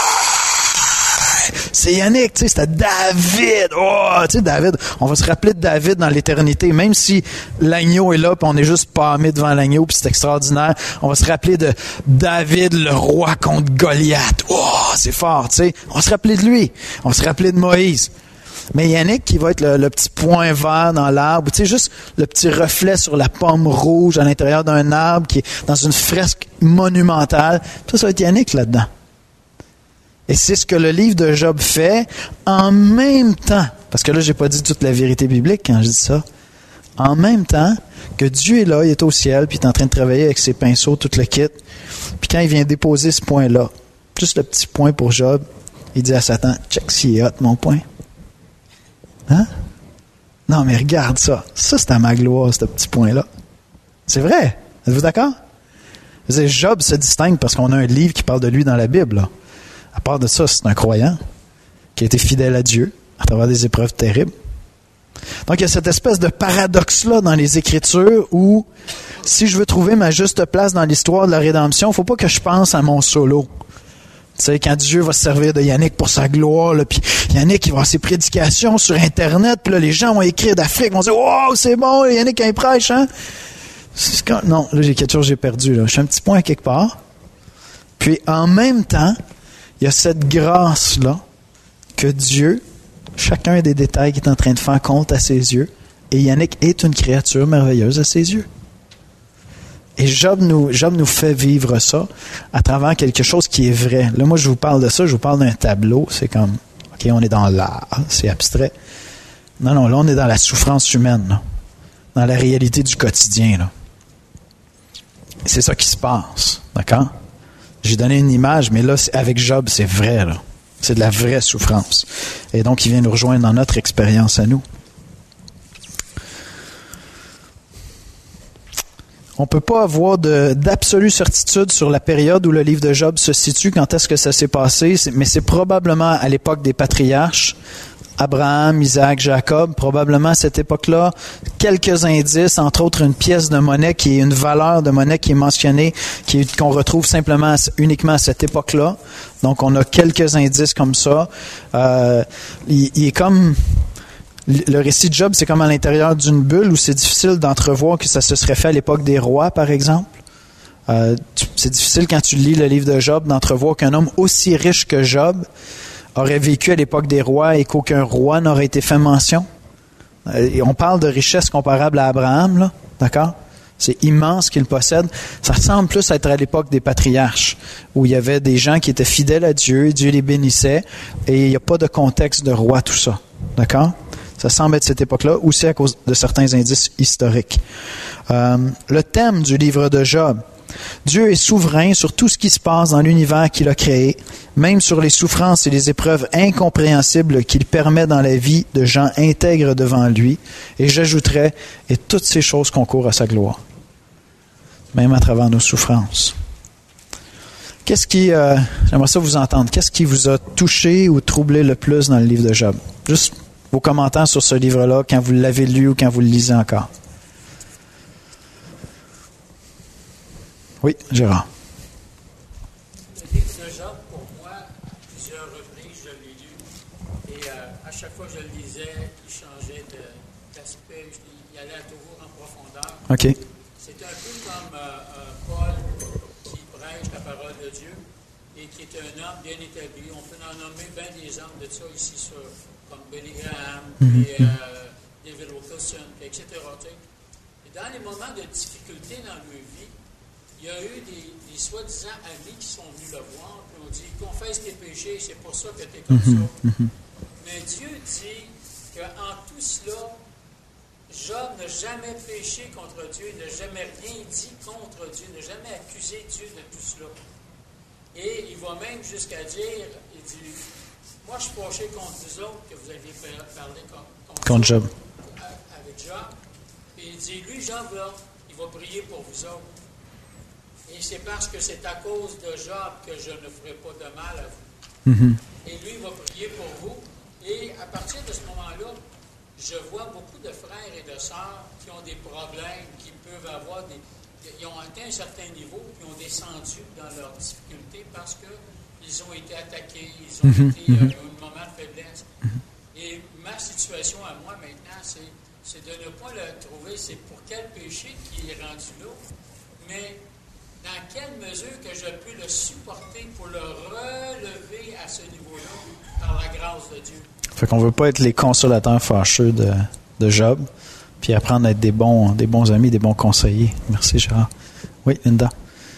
Ah! C'est Yannick, tu sais, c'était David! Oh! » Tu sais, David, on va se rappeler de David dans l'éternité, même si l'agneau est là, puis on est juste pâmé devant l'agneau, puis c'est extraordinaire. On va se rappeler de David, le roi contre Goliath. Oh! C'est fort, tu sais. On va se rappeler de lui. On va se rappeler de Moïse. Mais Yannick qui va être le petit point vert dans l'arbre, tu sais, juste le petit reflet sur la pomme rouge à l'intérieur d'un arbre qui est dans une fresque monumentale, ça va être Yannick là-dedans. Et c'est ce que le livre de Job fait en même temps, parce que là, j'ai pas dit toute la vérité biblique quand je dis ça, en même temps que Dieu est là, il est au ciel, puis il est en train de travailler avec ses pinceaux, tout le kit, puis quand il vient déposer ce point-là, juste le petit point pour Job, il dit à Satan, « Check s'il est hot, mon point. » Hein? Non, mais regarde ça. Ça, c'est à ma gloire, ce petit point-là. C'est vrai. Êtes-vous d'accord? Job se distingue parce qu'on a un livre qui parle de lui dans la Bible. Là. À part de ça, c'est un croyant qui a été fidèle à Dieu à travers des épreuves terribles. Donc, il y a cette espèce de paradoxe-là dans les Écritures où, si je veux trouver ma juste place dans l'histoire de la rédemption, il ne faut pas que je pense à mon solo. Tu sais, quand Dieu va se servir de Yannick pour sa gloire, là, puis Yannick, il va avoir ses prédications sur Internet, puis là, les gens vont écrire d'Afrique, vont dire « Wow, c'est bon, Yannick, quand il prêche, hein? » Non, là, j'ai quelque chose que j'ai perdu, là. Je suis un petit point à quelque part. Puis, en même temps, il y a cette grâce-là que Dieu, chacun des détails qu'il est en train de faire compte à ses yeux, et Yannick est une créature merveilleuse à ses yeux. Et Job nous fait vivre ça à travers quelque chose qui est vrai. Là, moi, je vous parle de ça, je vous parle d'un tableau. C'est comme, OK, on est dans l'art, c'est abstrait. Non, là, on est dans la souffrance humaine, là, dans la réalité du quotidien. Là. C'est ça qui se passe, d'accord? J'ai donné une image, mais là, avec Job, c'est vrai. Là. C'est de la vraie souffrance. Et donc, il vient nous rejoindre dans notre expérience à nous. On ne peut pas avoir d'absolue certitude sur la période où le livre de Job se situe, quand est-ce que ça s'est passé, mais c'est probablement à l'époque des patriarches, Abraham, Isaac, Jacob, probablement à cette époque-là, quelques indices, entre autres une pièce de monnaie qui est une valeur de monnaie qui est mentionnée, qu'on retrouve simplement uniquement à cette époque-là. Donc on a quelques indices comme ça. Il est comme... Le récit de Job, c'est comme à l'intérieur d'une bulle où c'est difficile d'entrevoir que ça se serait fait à l'époque des rois, par exemple. C'est difficile quand tu lis le livre de Job d'entrevoir qu'un homme aussi riche que Job aurait vécu à l'époque des rois et qu'aucun roi n'aurait été fait mention. Et on parle de richesse comparable à Abraham, là, d'accord? C'est immense ce qu'il possède. Ça ressemble plus à être à l'époque des patriarches, où il y avait des gens qui étaient fidèles à Dieu, Dieu les bénissait, et il n'y a pas de contexte de roi, tout ça. D'accord? Ça semble être cette époque-là, aussi à cause de certains indices historiques. Le thème du livre de Job, Dieu est souverain sur tout ce qui se passe dans l'univers qu'il a créé, même sur les souffrances et les épreuves incompréhensibles qu'il permet dans la vie de gens intègres devant lui. Et j'ajouterais, et toutes ces choses concourent à sa gloire, même à travers nos souffrances. Qu'est-ce qui, j'aimerais ça vous entendre, qu'est-ce qui vous a touché ou troublé le plus dans le livre de Job? Juste vos commentaires sur ce livre-là, quand vous l'avez lu ou quand vous le lisez encore. Oui, Gérard. Le livre de Job, pour moi, à plusieurs reprises, je l'ai lu. Et à chaque fois que je le lisais, il changeait d'aspect. Il allait toujours en profondeur. OK. C'est un peu comme Paul qui prêche la parole de Dieu et qui est un homme bien établi. On peut en nommer bien des hommes de ça ici, comme Billy Graham, et David Wilkerson, etc. Et dans les moments de difficulté dans leur vie, il y a eu des soi-disant amis qui sont venus le voir, puis ont dit, confesse tes péchés, c'est pour ça que tu es comme ça. Mais Dieu dit qu'en tout cela, Job n'a jamais péché contre Dieu, n'a jamais rien dit contre Dieu, n'a jamais accusé Dieu de tout cela. Et il va même jusqu'à dire, il dit, moi je suis fâché contre vous autres, que vous aviez parlé contre Job. Avec Job. Et il dit, lui, Job, là, il va prier pour vous autres. Et c'est parce que c'est à cause de Job que je ne ferai pas de mal à vous. Et lui, il va prier pour vous. Et à partir de ce moment-là, je vois beaucoup de frères et de sœurs qui ont des problèmes, qui peuvent avoir ils ont atteint un certain niveau, puis ont descendu dans leurs difficultés parce qu'ils ont été attaqués, ils ont été un moment de faiblesse. Et ma situation à moi maintenant, c'est de ne pas le trouver, c'est pour quel péché qui est rendu là, mais dans quelle mesure que je peux le supporter pour le relever à ce niveau-là par la grâce de Dieu. Fait qu'on veut pas être les consolateurs fâcheux de Job, puis apprendre à être des bons amis, des bons conseillers. Merci, Gérard. Oui, Linda.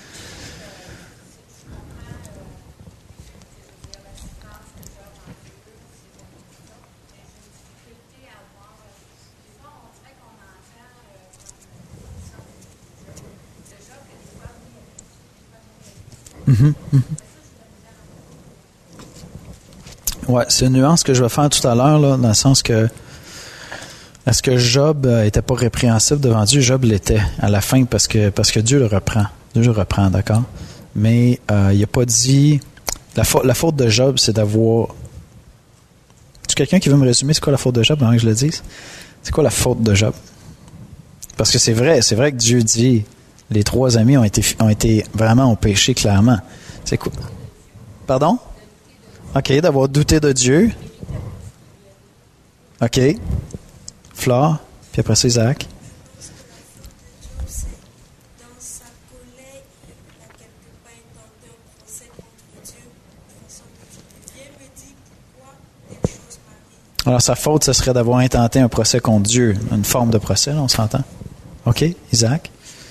Ouais, c'est une nuance que je vais faire tout à l'heure, là, dans le sens que est-ce que Job était pas répréhensible devant Dieu? Job l'était à la fin parce que Dieu le reprend. Dieu le reprend, d'accord? Mais il n'a pas dit... La faute de Job, c'est d'avoir... Est-ce quelqu'un qui veut me résumer c'est quoi la faute de Job avant que je le dise? C'est quoi la faute de Job? Parce que c'est vrai que Dieu dit... Les trois amis ont péché clairement. C'est quoi? Pardon? OK, d'avoir douté de Dieu. OK. Flore, puis après ça, Isaac. Alors, sa faute, ce serait d'avoir intenté un procès contre Dieu. Une forme de procès, là, on s'entend? OK, Isaac.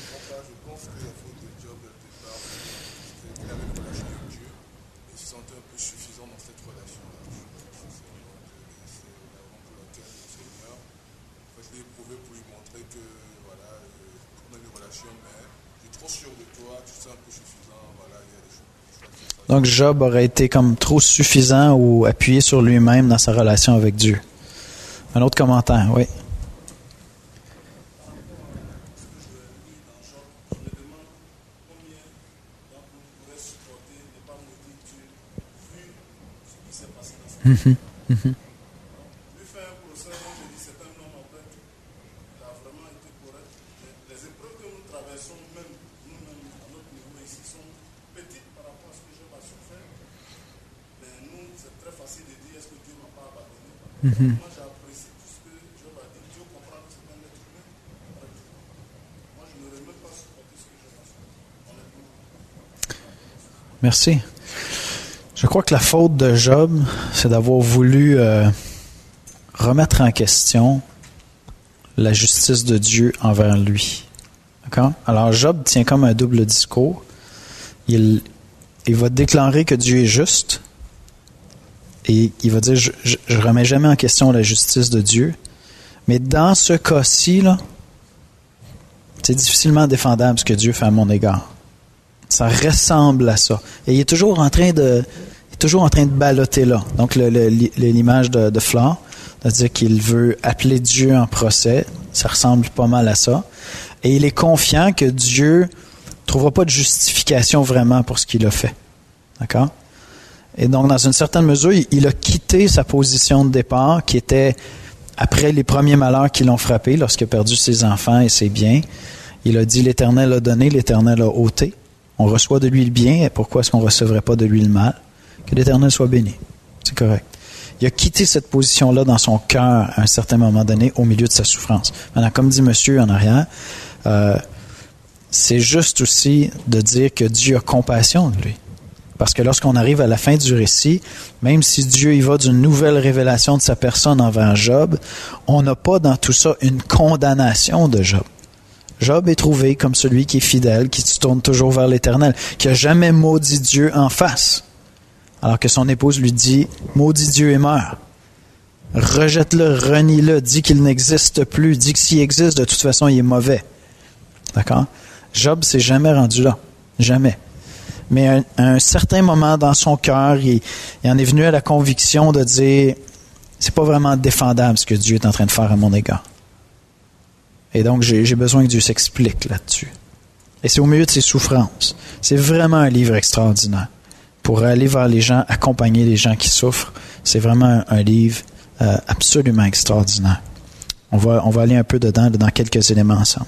Donc, Job aurait été comme trop suffisant ou appuyé sur lui-même dans sa relation avec Dieu. Un autre commentaire, oui. Merci. Je crois que la faute de Job, c'est d'avoir voulu remettre en question la justice de Dieu envers lui. D'accord? Alors Job tient comme un double discours. Il va déclarer que Dieu est juste et il va dire je remets jamais en question la justice de Dieu. Mais dans ce cas-ci, là, c'est difficilement défendable ce que Dieu fait à mon égard. Ça ressemble à ça. Et il est toujours en train de balloter là. Donc, l'image de Flore, c'est-à-dire qu'il veut appeler Dieu en procès. Ça ressemble pas mal à ça. Et il est confiant que Dieu ne trouvera pas de justification vraiment pour ce qu'il a fait. D'accord? Et donc, dans une certaine mesure, il a quitté sa position de départ, qui était après les premiers malheurs qui l'ont frappé, lorsqu'il a perdu ses enfants et ses biens. Il a dit, l'Éternel a donné, l'Éternel a ôté. On reçoit de lui le bien, et pourquoi est-ce qu'on ne recevrait pas de lui le mal? Que l'Éternel soit béni. C'est correct. Il a quitté cette position-là dans son cœur à un certain moment donné, au milieu de sa souffrance. Maintenant, comme dit monsieur en arrière, c'est juste aussi de dire que Dieu a compassion de lui. Parce que lorsqu'on arrive à la fin du récit, même si Dieu y va d'une nouvelle révélation de sa personne envers Job, on n'a pas dans tout ça une condamnation de Job. Job est trouvé comme celui qui est fidèle, qui se tourne toujours vers l'Éternel, qui n'a jamais maudit Dieu en face. Alors que son épouse lui dit « Maudit Dieu et meurt ». Rejette-le, renie-le, dis qu'il n'existe plus, dis que s'il existe, de toute façon, il est mauvais. D'accord? Job s'est jamais rendu là. Jamais. Mais à un certain moment dans son cœur, il en est venu à la conviction de dire « C'est pas vraiment défendable ce que Dieu est en train de faire à mon égard. » Et donc, j'ai besoin que Dieu s'explique là-dessus. Et c'est au milieu de ses souffrances. C'est vraiment un livre extraordinaire. Pour aller vers les gens, accompagner les gens qui souffrent, c'est vraiment un livre absolument extraordinaire. On va aller un peu dedans, dans quelques éléments ensemble.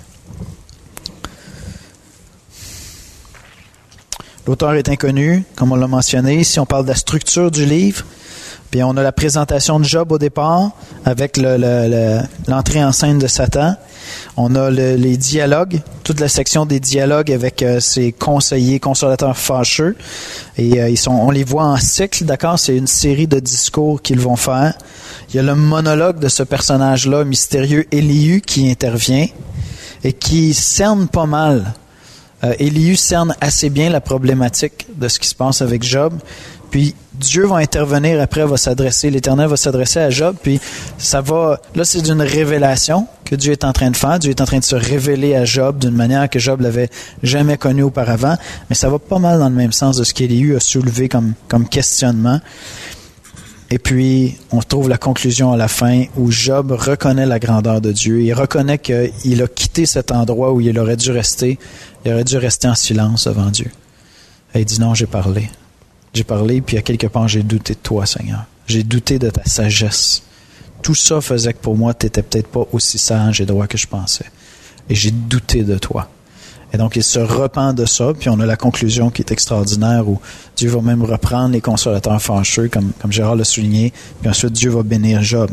L'auteur est inconnu, comme on l'a mentionné. Si on parle de la structure du livre, puis on a la présentation de Job au départ, avec l'entrée en scène de Satan. On a les dialogues, toute la section des dialogues avec ses conseillers, consolateurs fâcheux. Et on les voit en cycle, d'accord? C'est une série de discours qu'ils vont faire. Il y a le monologue de ce personnage-là, mystérieux, Élihu, qui intervient et qui cerne pas mal. Élihu cerne assez bien la problématique de ce qui se passe avec Job. Puis Dieu va intervenir après, l'Éternel va s'adresser à Job, puis là c'est d'une révélation que Dieu est en train de faire. Dieu est en train de se révéler à Job d'une manière que Job l'avait jamais connue auparavant, mais ça va pas mal dans le même sens de ce qu'Élihu a soulevé comme questionnement. Et puis, on trouve la conclusion à la fin où Job reconnaît la grandeur de Dieu. Il reconnaît qu'il a quitté cet endroit où il aurait dû rester. Il aurait dû rester en silence devant Dieu. Et il dit non, j'ai parlé. J'ai parlé, puis à quelque part, j'ai douté de toi, Seigneur. J'ai douté de ta sagesse. Tout ça faisait que pour moi, tu n'étais peut-être pas aussi sage et droit que je pensais. Et j'ai douté de toi. Et donc, il se repent de ça, puis on a la conclusion qui est extraordinaire, où Dieu va même reprendre les consolateurs fâcheux, comme Gérard l'a souligné, puis ensuite, Dieu va bénir Job.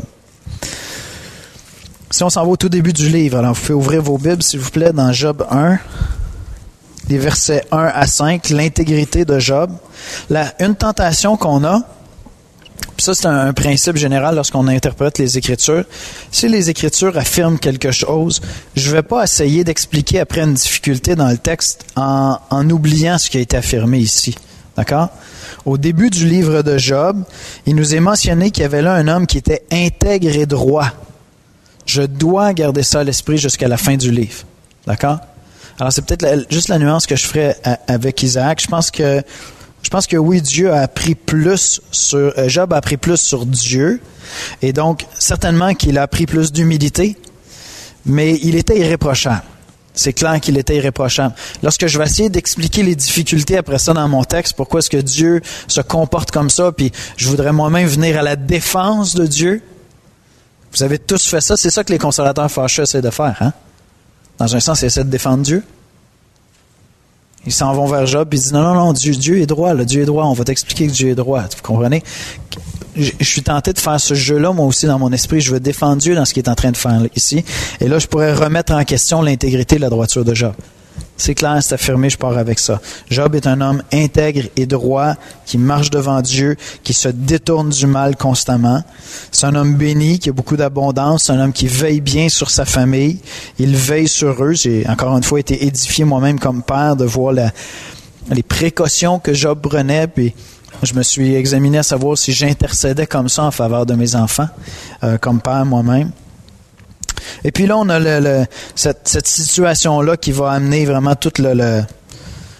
Si on s'en va au tout début du livre, alors vous pouvez ouvrir vos Bibles, s'il vous plaît, dans Job 1, les versets 1 à 5, l'intégrité de Job. Une tentation qu'on a, puis ça c'est un principe général lorsqu'on interprète les Écritures, si les Écritures affirment quelque chose, je ne vais pas essayer d'expliquer après une difficulté dans le texte en oubliant ce qui a été affirmé ici. D'accord? Au début du livre de Job, il nous est mentionné qu'il y avait là un homme qui était intègre et droit. Je dois garder ça à l'esprit jusqu'à la fin du livre. D'accord? Alors, c'est peut-être juste la nuance que je ferai avec Isaac. Je pense que oui, Job a appris plus sur Dieu. Et donc, certainement qu'il a appris plus d'humilité. Mais il était irréprochable. C'est clair qu'il était irréprochable. Lorsque je vais essayer d'expliquer les difficultés après ça dans mon texte, pourquoi est-ce que Dieu se comporte comme ça, puis je voudrais moi-même venir à la défense de Dieu. Vous avez tous fait ça. C'est ça que les consolateurs fâcheux essaient de faire, hein? Dans un sens, ils essaient de défendre Dieu. Ils s'en vont vers Job et ils disent non, Dieu est droit, là, Dieu est droit, on va t'expliquer que Dieu est droit. Vous comprenez? Je suis tenté de faire ce jeu-là, moi aussi, dans mon esprit. Je veux défendre Dieu dans ce qu'il est en train de faire ici. Et là, je pourrais remettre en question l'intégrité et la droiture de Job. C'est clair, c'est affirmé, je pars avec ça. Job est un homme intègre et droit, qui marche devant Dieu, qui se détourne du mal constamment. C'est un homme béni, qui a beaucoup d'abondance. C'est un homme qui veille bien sur sa famille. Il veille sur eux. J'ai encore une fois été édifié moi-même comme père de voir les précautions que Job prenait, puis je me suis examiné à savoir si j'intercédais comme ça en faveur de mes enfants, comme père moi-même. Et puis là, on a cette situation-là qui va amener vraiment tout le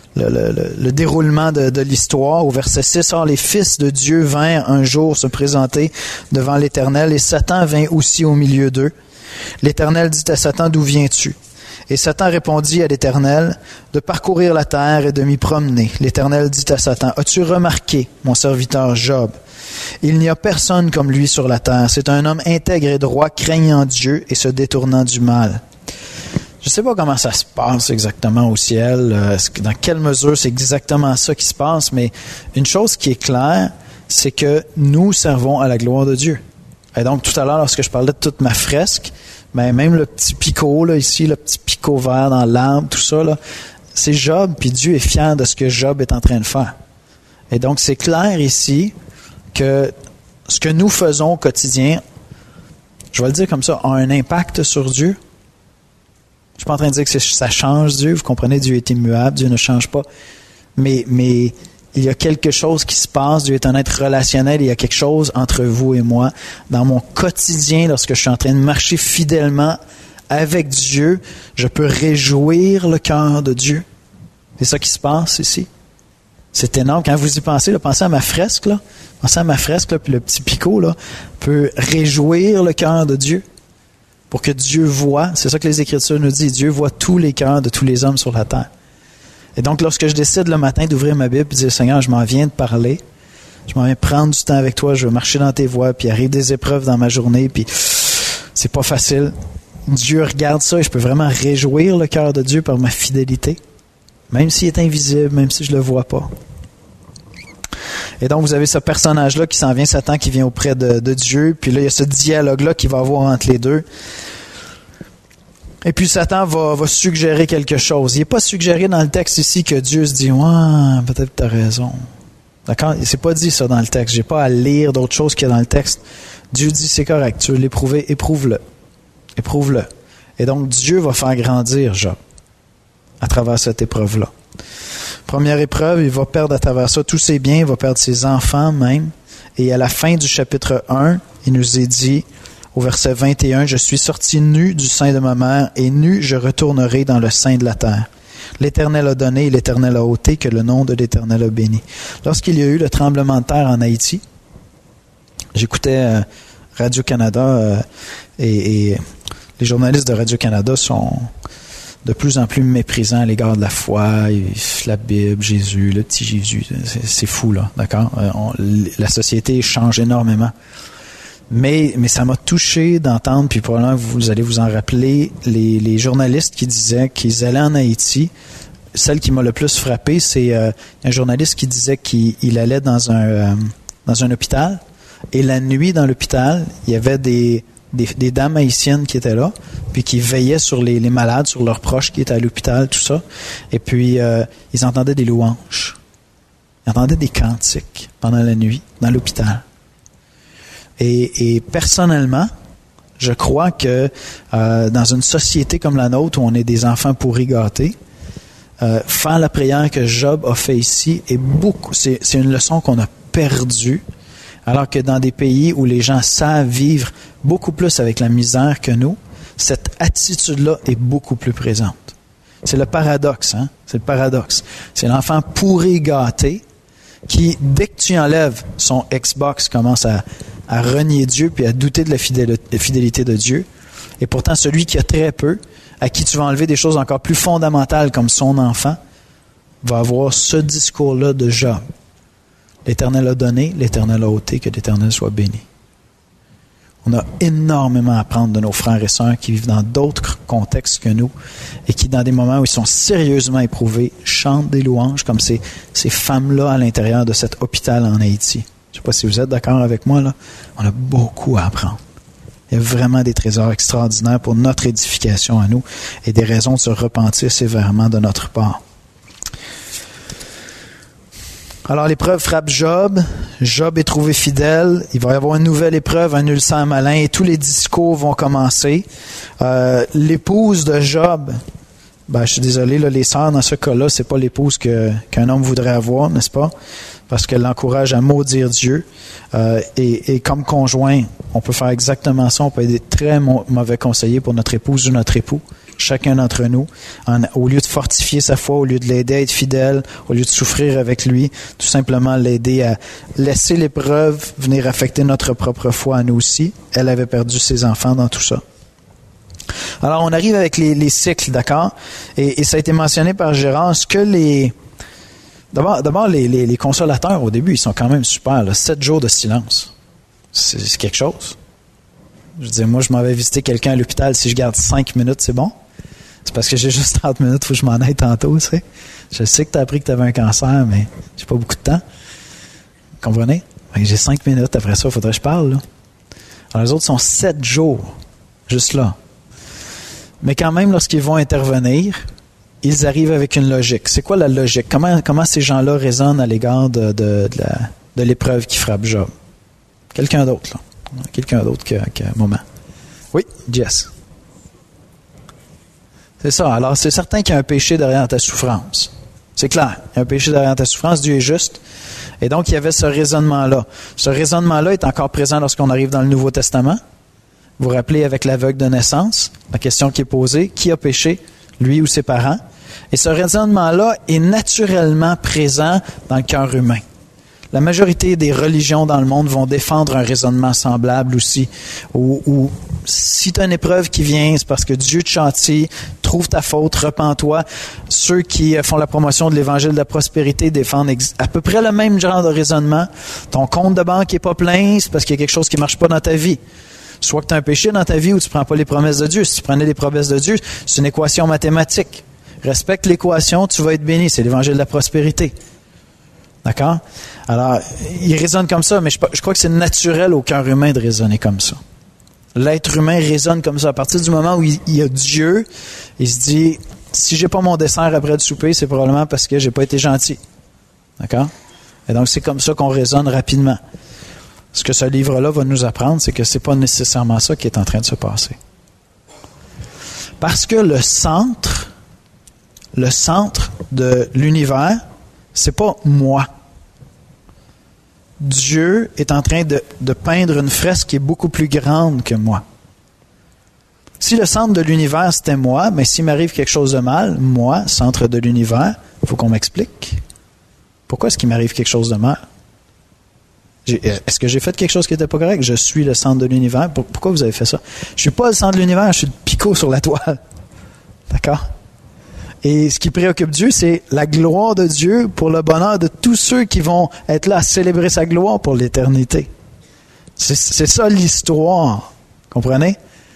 le déroulement de l'histoire. Au verset 6, « Or les fils de Dieu vinrent un jour se présenter devant l'Éternel, et Satan vint aussi au milieu d'eux. L'Éternel dit à Satan, « D'où viens-tu? » Et Satan répondit à l'Éternel, « De parcourir la terre et de m'y promener. » L'Éternel dit à Satan, « As-tu remarqué mon serviteur Job? Il n'y a personne comme lui sur la terre. C'est un homme intègre et droit, craignant Dieu et se détournant du mal. » Je ne sais pas comment ça se passe exactement au ciel, dans quelle mesure c'est exactement ça qui se passe, mais une chose qui est claire, c'est que nous servons à la gloire de Dieu. Et donc, tout à l'heure, lorsque je parlais de toute ma fresque, ben, même le petit picot, là, ici, le petit picot vert dans l'arbre, tout ça, là, c'est Job, puis Dieu est fier de ce que Job est en train de faire. Et donc, c'est clair ici que ce que nous faisons au quotidien, je vais le dire comme ça, a un impact sur Dieu. Je ne suis pas en train de dire que ça change Dieu. Vous comprenez, Dieu est immuable, Dieu ne change pas. Mais il y a quelque chose qui se passe. Dieu est un être relationnel. Il y a quelque chose entre vous et moi. Dans mon quotidien, lorsque je suis en train de marcher fidèlement avec Dieu, je peux réjouir le cœur de Dieu. C'est ça qui se passe ici. C'est énorme. Quand vous y pensez, là, pensez à ma fresque, là. Pensez à ma fresque, là, puis le petit picot, là, peut réjouir le cœur de Dieu. Pour que Dieu voit, c'est ça que les Écritures nous disent, Dieu voit tous les cœurs de tous les hommes sur la terre. Et donc, lorsque je décide le matin d'ouvrir ma Bible et de dire, Seigneur, je m'en viens de parler, je m'en viens prendre du temps avec toi, je veux marcher dans tes voies, puis il arrive des épreuves dans ma journée, puis c'est pas facile. Dieu regarde ça et je peux vraiment réjouir le cœur de Dieu par ma fidélité, même s'il est invisible, même si je le vois pas. Et donc, vous avez ce personnage-là qui s'en vient, Satan, qui vient auprès de Dieu. Puis là, il y a ce dialogue-là qu'il va avoir entre les deux. Et puis, Satan va suggérer quelque chose. Il n'est pas suggéré dans le texte ici que Dieu se dit « Ouais, peut-être tu as raison. » D'accord? Il ne s'est pas dit ça dans le texte. Je n'ai pas à lire d'autres choses qu'il y a dans le texte. Dieu dit « C'est correct, tu veux l'éprouver, éprouve-le. Éprouve-le. » Et donc, Dieu va faire grandir Job à travers cette épreuve-là. Première épreuve, il va perdre à travers ça tous ses biens, il va perdre ses enfants même. Et à la fin du chapitre 1, il nous est dit, au verset 21, « Je suis sorti nu du sein de ma mère, et nu je retournerai dans le sein de la terre. L'Éternel a donné, et l'Éternel a ôté, que le nom de l'Éternel a béni. » Lorsqu'il y a eu le tremblement de terre en Haïti, j'écoutais Radio-Canada, et les journalistes de Radio-Canada sont de plus en plus méprisant à l'égard de la foi, la Bible, Jésus, le petit Jésus. C'est fou, là, d'accord? La société change énormément. Mais ça m'a touché d'entendre, puis probablement vous allez vous en rappeler, les journalistes qui disaient qu'ils allaient en Haïti. Celle qui m'a le plus frappé, c'est un journaliste qui disait qu'il allait dans un hôpital, et la nuit dans l'hôpital, il y avait des dames haïtiennes qui étaient là, puis qui veillaient sur les malades, sur leurs proches qui étaient à l'hôpital, tout ça. Et puis, ils entendaient des louanges. Ils entendaient des cantiques pendant la nuit, dans l'hôpital. Et personnellement, je crois que dans une société comme la nôtre, où on est des enfants pourris gâtés, faire la prière que Job a fait ici c'est une leçon qu'on a perdue. Alors que dans des pays où les gens savent vivre beaucoup plus avec la misère que nous, cette attitude-là est beaucoup plus présente. C'est le paradoxe, hein? C'est le paradoxe. C'est l'enfant pourri gâté qui, dès que tu enlèves son Xbox, commence à renier Dieu puis à douter de la fidélité de Dieu. Et pourtant, celui qui a très peu, à qui tu vas enlever des choses encore plus fondamentales comme son enfant, va avoir ce discours-là de Job. L'Éternel a donné, l'Éternel a ôté, que l'Éternel soit béni. On a énormément à apprendre de nos frères et sœurs qui vivent dans d'autres contextes que nous et qui, dans des moments où ils sont sérieusement éprouvés, chantent des louanges comme ces femmes-là à l'intérieur de cet hôpital en Haïti. Je ne sais pas si vous êtes d'accord avec moi, là. On a beaucoup à apprendre. Il y a vraiment des trésors extraordinaires pour notre édification à nous et des raisons de se repentir sévèrement de notre part. Alors, l'épreuve frappe Job. Job est trouvé fidèle. Il va y avoir une nouvelle épreuve, un ulcère malin, et tous les discours vont commencer. L'épouse de Job, je suis désolé, là, les sœurs, dans ce cas-là, c'est pas l'épouse qu'un homme voudrait avoir, n'est-ce pas? Parce qu'elle l'encourage à maudire Dieu. Et comme conjoint, on peut faire exactement ça. On peut être des très mauvais conseillers pour notre épouse ou notre époux. chacun d'entre nous, au lieu de fortifier sa foi, au lieu de l'aider à être fidèle, au lieu de souffrir avec lui, tout simplement l'aider à laisser l'épreuve venir affecter notre propre foi à nous aussi. Elle avait perdu ses enfants dans tout ça. Alors, on arrive avec les cycles, d'accord? Et ça a été mentionné par Gérard. Est-ce que D'abord, les consolateurs, au début, ils sont quand même super. Là. 7 jours de silence. C'est quelque chose. Je veux dire, moi, je m'en vais visiter quelqu'un à l'hôpital. Si je garde 5 minutes, c'est bon? C'est parce que j'ai juste 30 minutes, il faut que je m'en aille tantôt, tu sais. Je sais que tu as appris que tu avais un cancer, mais j'ai pas beaucoup de temps. Vous comprenez? J'ai 5 minutes. Après ça, il faudrait que je parle. Là. Alors, les autres sont 7 jours, juste là. Mais quand même, lorsqu'ils vont intervenir, ils arrivent avec une logique. C'est quoi la logique? Comment ces gens-là raisonnent à l'égard de l'épreuve qui frappe Job? Quelqu'un d'autre, là. Quelqu'un d'autre qu'un moment. Oui, Jess. C'est ça. Alors, c'est certain qu'il y a un péché derrière ta souffrance. C'est clair. Il y a un péché derrière ta souffrance. Dieu est juste. Et donc, il y avait ce raisonnement-là. Ce raisonnement-là est encore présent lorsqu'on arrive dans le Nouveau Testament. Vous vous rappelez avec l'aveugle de naissance, la question qui est posée, qui a péché, lui ou ses parents? Et ce raisonnement-là est naturellement présent dans le cœur humain. La majorité des religions dans le monde vont défendre un raisonnement semblable aussi. Où si tu as une épreuve qui vient, c'est parce que Dieu te châtie, trouve ta faute, repens-toi. Ceux qui font la promotion de l'évangile de la prospérité défendent à peu près le même genre de raisonnement. Ton compte de banque n'est pas plein, c'est parce qu'il y a quelque chose qui ne marche pas dans ta vie. Soit que tu as un péché dans ta vie ou tu ne prends pas les promesses de Dieu. Si tu prenais les promesses de Dieu, c'est une équation mathématique. Respecte l'équation, tu vas être béni. C'est l'évangile de la prospérité. D'accord? Alors, il raisonne comme ça, mais je crois que c'est naturel au cœur humain de raisonner comme ça. L'être humain raisonne comme ça. À partir du moment où il y a Dieu, il se dit, si j'ai pas mon dessert après le souper, c'est probablement parce que j'ai pas été gentil. D'accord? Et donc, c'est comme ça qu'on raisonne rapidement. Ce que ce livre-là va nous apprendre, c'est que c'est pas nécessairement ça qui est en train de se passer. Parce que le centre de l'univers, c'est pas moi. Dieu est en train de peindre une fresque qui est beaucoup plus grande que moi. Si le centre de l'univers, c'était moi, mais s'il m'arrive quelque chose de mal, moi, centre de l'univers, il faut qu'on m'explique. Pourquoi est-ce qu'il m'arrive quelque chose de mal? Est-ce que j'ai fait quelque chose qui n'était pas correct? Je suis le centre de l'univers. Pourquoi vous avez fait ça? Je ne suis pas le centre de l'univers, je suis le picot sur la toile. D'accord? Et ce qui préoccupe Dieu, c'est la gloire de Dieu pour le bonheur de tous ceux qui vont être là à célébrer sa gloire pour l'éternité. C'est ça l'histoire. Comprenez?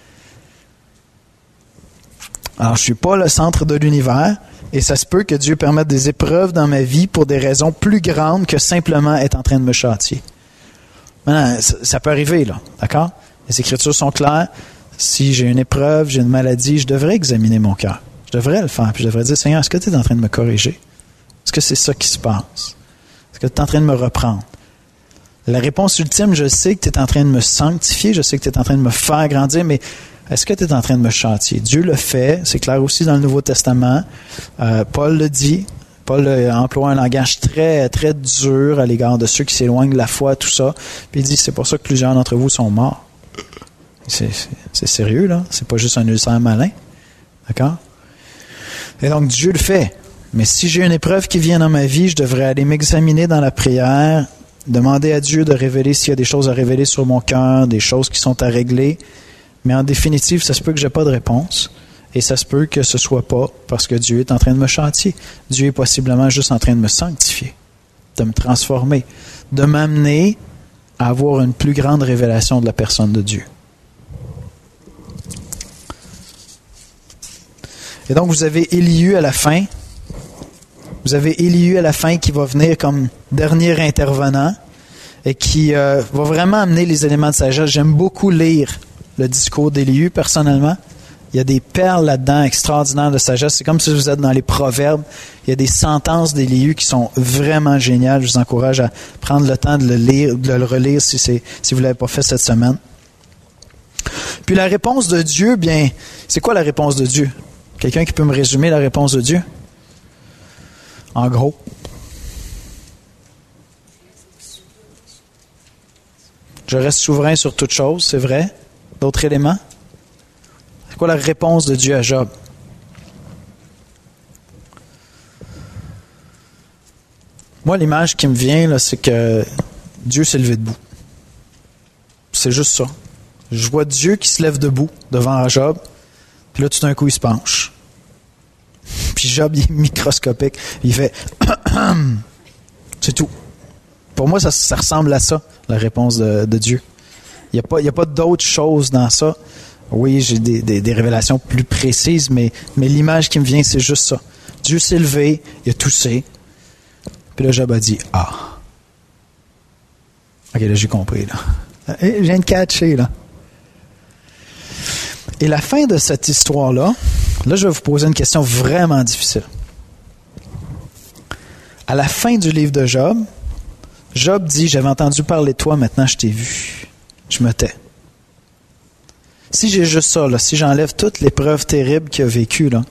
Alors, je ne suis pas le centre de l'univers et ça se peut que Dieu permette des épreuves dans ma vie pour des raisons plus grandes que simplement être en train de me châtier. Maintenant, ça peut arriver, là. D'accord? Les Écritures sont claires. Si j'ai une épreuve, j'ai une maladie, je devrais examiner mon cœur. Je devrais le faire. Puis je devrais dire, Seigneur, est-ce que tu es en train de me corriger? Est-ce que c'est ça qui se passe? Est-ce que tu es en train de me reprendre? La réponse ultime, je sais que tu es en train de me sanctifier, je sais que tu es en train de me faire grandir, mais est-ce que tu es en train de me châtier? Dieu le fait, c'est clair aussi dans le Nouveau Testament. Paul le dit. Paul emploie un langage très, très dur à l'égard de ceux qui s'éloignent de la foi, tout ça. Puis il dit, c'est pour ça que plusieurs d'entre vous sont morts. C'est sérieux, là. C'est pas juste un ulcère malin. D'accord? Et donc, Dieu le fait. Mais si j'ai une épreuve qui vient dans ma vie, je devrais aller m'examiner dans la prière, demander à Dieu de révéler s'il y a des choses à révéler sur mon cœur, des choses qui sont à régler. Mais en définitive, ça se peut que je n'ai pas de réponse. Et ça se peut que ce ne soit pas parce que Dieu est en train de me châtier. Dieu est possiblement juste en train de me sanctifier, de me transformer, de m'amener à avoir une plus grande révélation de la personne de Dieu. Et donc, vous avez Élihu à la fin. Vous avez Élihu à la fin qui va venir comme dernier intervenant et qui va vraiment amener les éléments de sagesse. J'aime beaucoup lire le discours d'Élihu, personnellement. Il y a des perles là-dedans extraordinaires de sagesse. C'est comme si vous êtes dans les proverbes. Il y a des sentences d'Élihu qui sont vraiment géniales. Je vous encourage à prendre le temps de le lire, de le relire si vous ne l'avez pas fait cette semaine. Puis la réponse de Dieu, bien, c'est quoi la réponse de Dieu? Quelqu'un qui peut me résumer la réponse de Dieu? En gros. Je reste souverain sur toute chose, c'est vrai. D'autres éléments? C'est quoi la réponse de Dieu à Job? Moi, l'image qui me vient, là, c'est que Dieu s'est levé debout. C'est juste ça. Je vois Dieu qui se lève debout devant Job, puis là, tout d'un coup, il se penche. Puis Job, il est microscopique. Il fait c'est tout. Pour moi, ça ressemble à ça, la réponse de Dieu. Il n'y a pas d'autre chose dans ça. Oui, j'ai des révélations plus précises, mais l'image qui me vient, c'est juste ça. Dieu s'est levé, il a toussé. Puis là, Job a dit, ah. OK, là, j'ai compris, là. Je viens de catcher, là. Et la fin de cette histoire-là, là, je vais vous poser une question vraiment difficile. À la fin du livre de Job, Job dit, j'avais entendu parler de toi, maintenant je t'ai vu. Je me tais. Si j'ai juste ça, là, si j'enlève toutes les preuves terribles qu'il a vécues, là,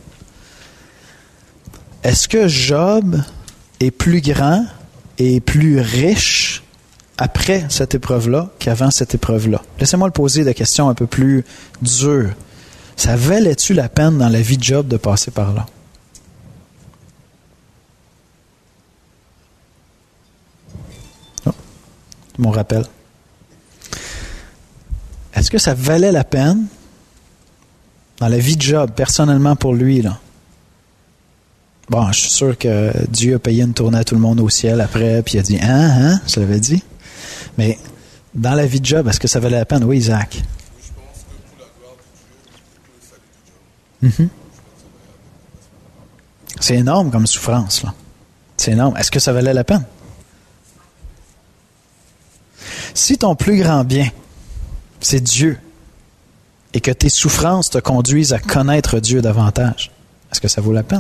est-ce que Job est plus grand et plus riche après cette épreuve-là qu'avant cette épreuve-là? Laissez-moi le poser des questions un peu plus dures. Ça valait-tu la peine dans la vie de Job de passer par là? Oh, mon rappel. Est-ce que ça valait la peine dans la vie de Job, personnellement pour lui, là? Bon, je suis sûr que Dieu a payé une tournée à tout le monde au ciel après, puis il a dit, je l'avais dit. Mais dans la vie de Job, est-ce que ça valait la peine? Oui, Isaac. Je pense que pour la gloire de Dieu, il fallait que Job. C'est énorme comme souffrance, là. C'est énorme. Est-ce que ça valait la peine? Si ton plus grand bien, c'est Dieu, et que tes souffrances te conduisent à connaître Dieu davantage, est-ce que ça vaut la peine?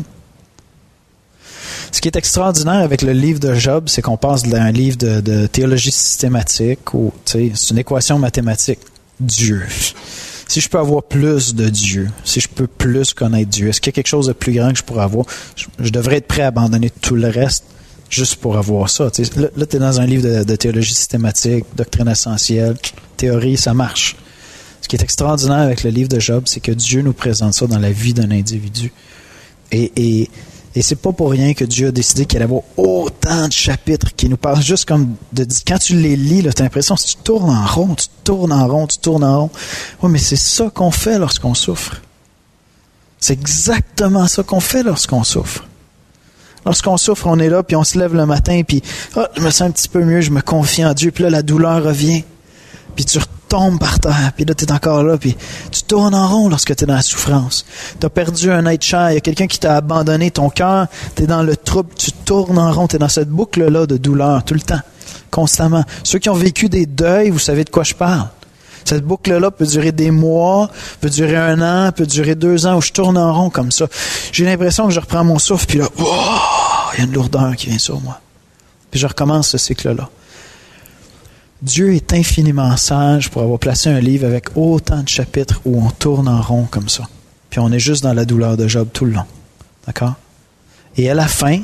Ce qui est extraordinaire avec le livre de Job, c'est qu'on passe d'un livre de théologie systématique où, c'est une équation mathématique. Dieu. Si je peux avoir plus de Dieu, si je peux plus connaître Dieu, est-ce qu'il y a quelque chose de plus grand que je pourrais avoir? Je devrais être prêt à abandonner tout le reste juste pour avoir ça. Là, tu es dans un livre de théologie systématique, doctrine essentielle, théorie, ça marche. Ce qui est extraordinaire avec le livre de Job, c'est que Dieu nous présente ça dans la vie d'un individu. Et c'est pas pour rien que Dieu a décidé qu'il allait avoir autant de chapitres qui nous parlent juste comme de... Quand tu les lis, tu as l'impression que tu tournes en rond, tu tournes en rond. Oui, mais c'est ça qu'on fait lorsqu'on souffre. C'est exactement ça qu'on fait lorsqu'on souffre. Lorsqu'on souffre, on est là, puis on se lève le matin, puis je me sens un petit peu mieux, je me confie en Dieu, puis là, la douleur revient. Puis tu retombes par terre, puis là, tu es encore là, puis tu tournes en rond lorsque tu es dans la souffrance. Tu as perdu un être cher, il y a quelqu'un qui t'a abandonné ton cœur, tu es dans le trouble, tu tournes en rond, tu es dans cette boucle-là de douleur, tout le temps, constamment. Ceux qui ont vécu des deuils, vous savez de quoi je parle. Cette boucle-là peut durer des mois, peut durer 1 an, peut durer 2 ans, où je tourne en rond comme ça. J'ai l'impression que je reprends mon souffle, puis là, il y a une lourdeur qui vient sur moi. Puis je recommence ce cycle-là. Dieu est infiniment sage pour avoir placé un livre avec autant de chapitres où on tourne en rond comme ça. Puis on est juste dans la douleur de Job tout le long. D'accord? Et à la fin,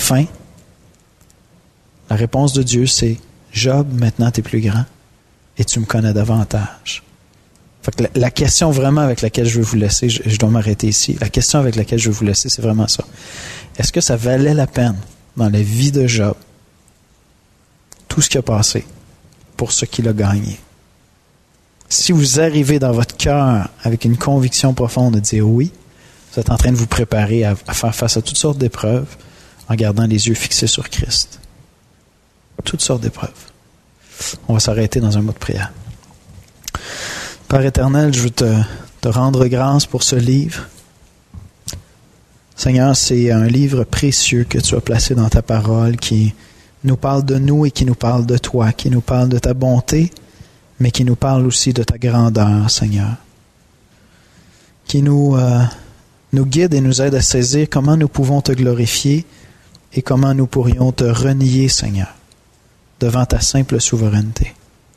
la réponse de Dieu, c'est « Job, maintenant tu es plus grand et tu me connais davantage. » Fait que la question vraiment avec laquelle je veux vous laisser, je dois m'arrêter ici, la question avec laquelle je veux vous laisser, c'est vraiment ça. Est-ce que ça valait la peine dans la vie de Job, tout ce qui a passé, pour ce qu'il a gagné? Si vous arrivez dans votre cœur avec une conviction profonde de dire oui, vous êtes en train de vous préparer à faire face à toutes sortes d'épreuves en gardant les yeux fixés sur Christ. Toutes sortes d'épreuves. On va s'arrêter dans un mot de prière. Père éternel, je veux te rendre grâce pour ce livre. Seigneur, c'est un livre précieux que tu as placé dans ta parole qui nous parle de nous et qui nous parle de toi, qui nous parle de ta bonté, mais qui nous parle aussi de ta grandeur, Seigneur. Qui nous guide et nous aide à saisir comment nous pouvons te glorifier et comment nous pourrions te renier, Seigneur, devant ta simple souveraineté.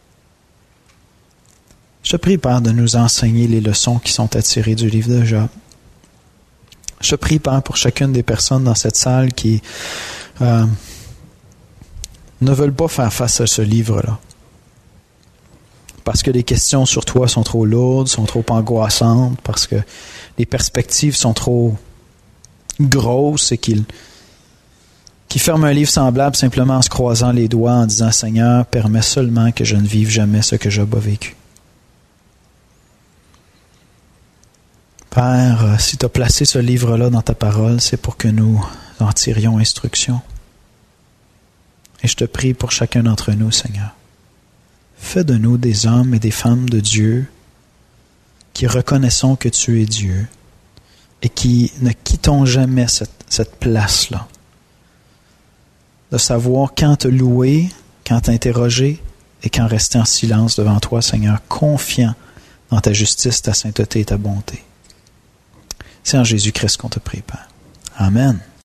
Je te prie, Père, de nous enseigner les leçons qui sont à tirer du livre de Job. Je te prie, Père, pour chacune des personnes dans cette salle qui ne veulent pas faire face à ce livre-là. Parce que les questions sur toi sont trop lourdes, sont trop angoissantes, parce que les perspectives sont trop grosses et qu'ils qui ferment un livre semblable simplement en se croisant les doigts en disant « Seigneur, permets seulement que je ne vive jamais ce que Job a vécu. » Père, si tu as placé ce livre-là dans ta parole, c'est pour que nous en tirions instruction. Et je te prie pour chacun d'entre nous, Seigneur. Fais de nous des hommes et des femmes de Dieu qui reconnaissons que tu es Dieu et qui ne quittons jamais cette place-là. De savoir quand te louer, quand t'interroger et quand rester en silence devant toi, Seigneur, confiant dans ta justice, ta sainteté et ta bonté. C'est en Jésus-Christ qu'on te prie, Père. Amen.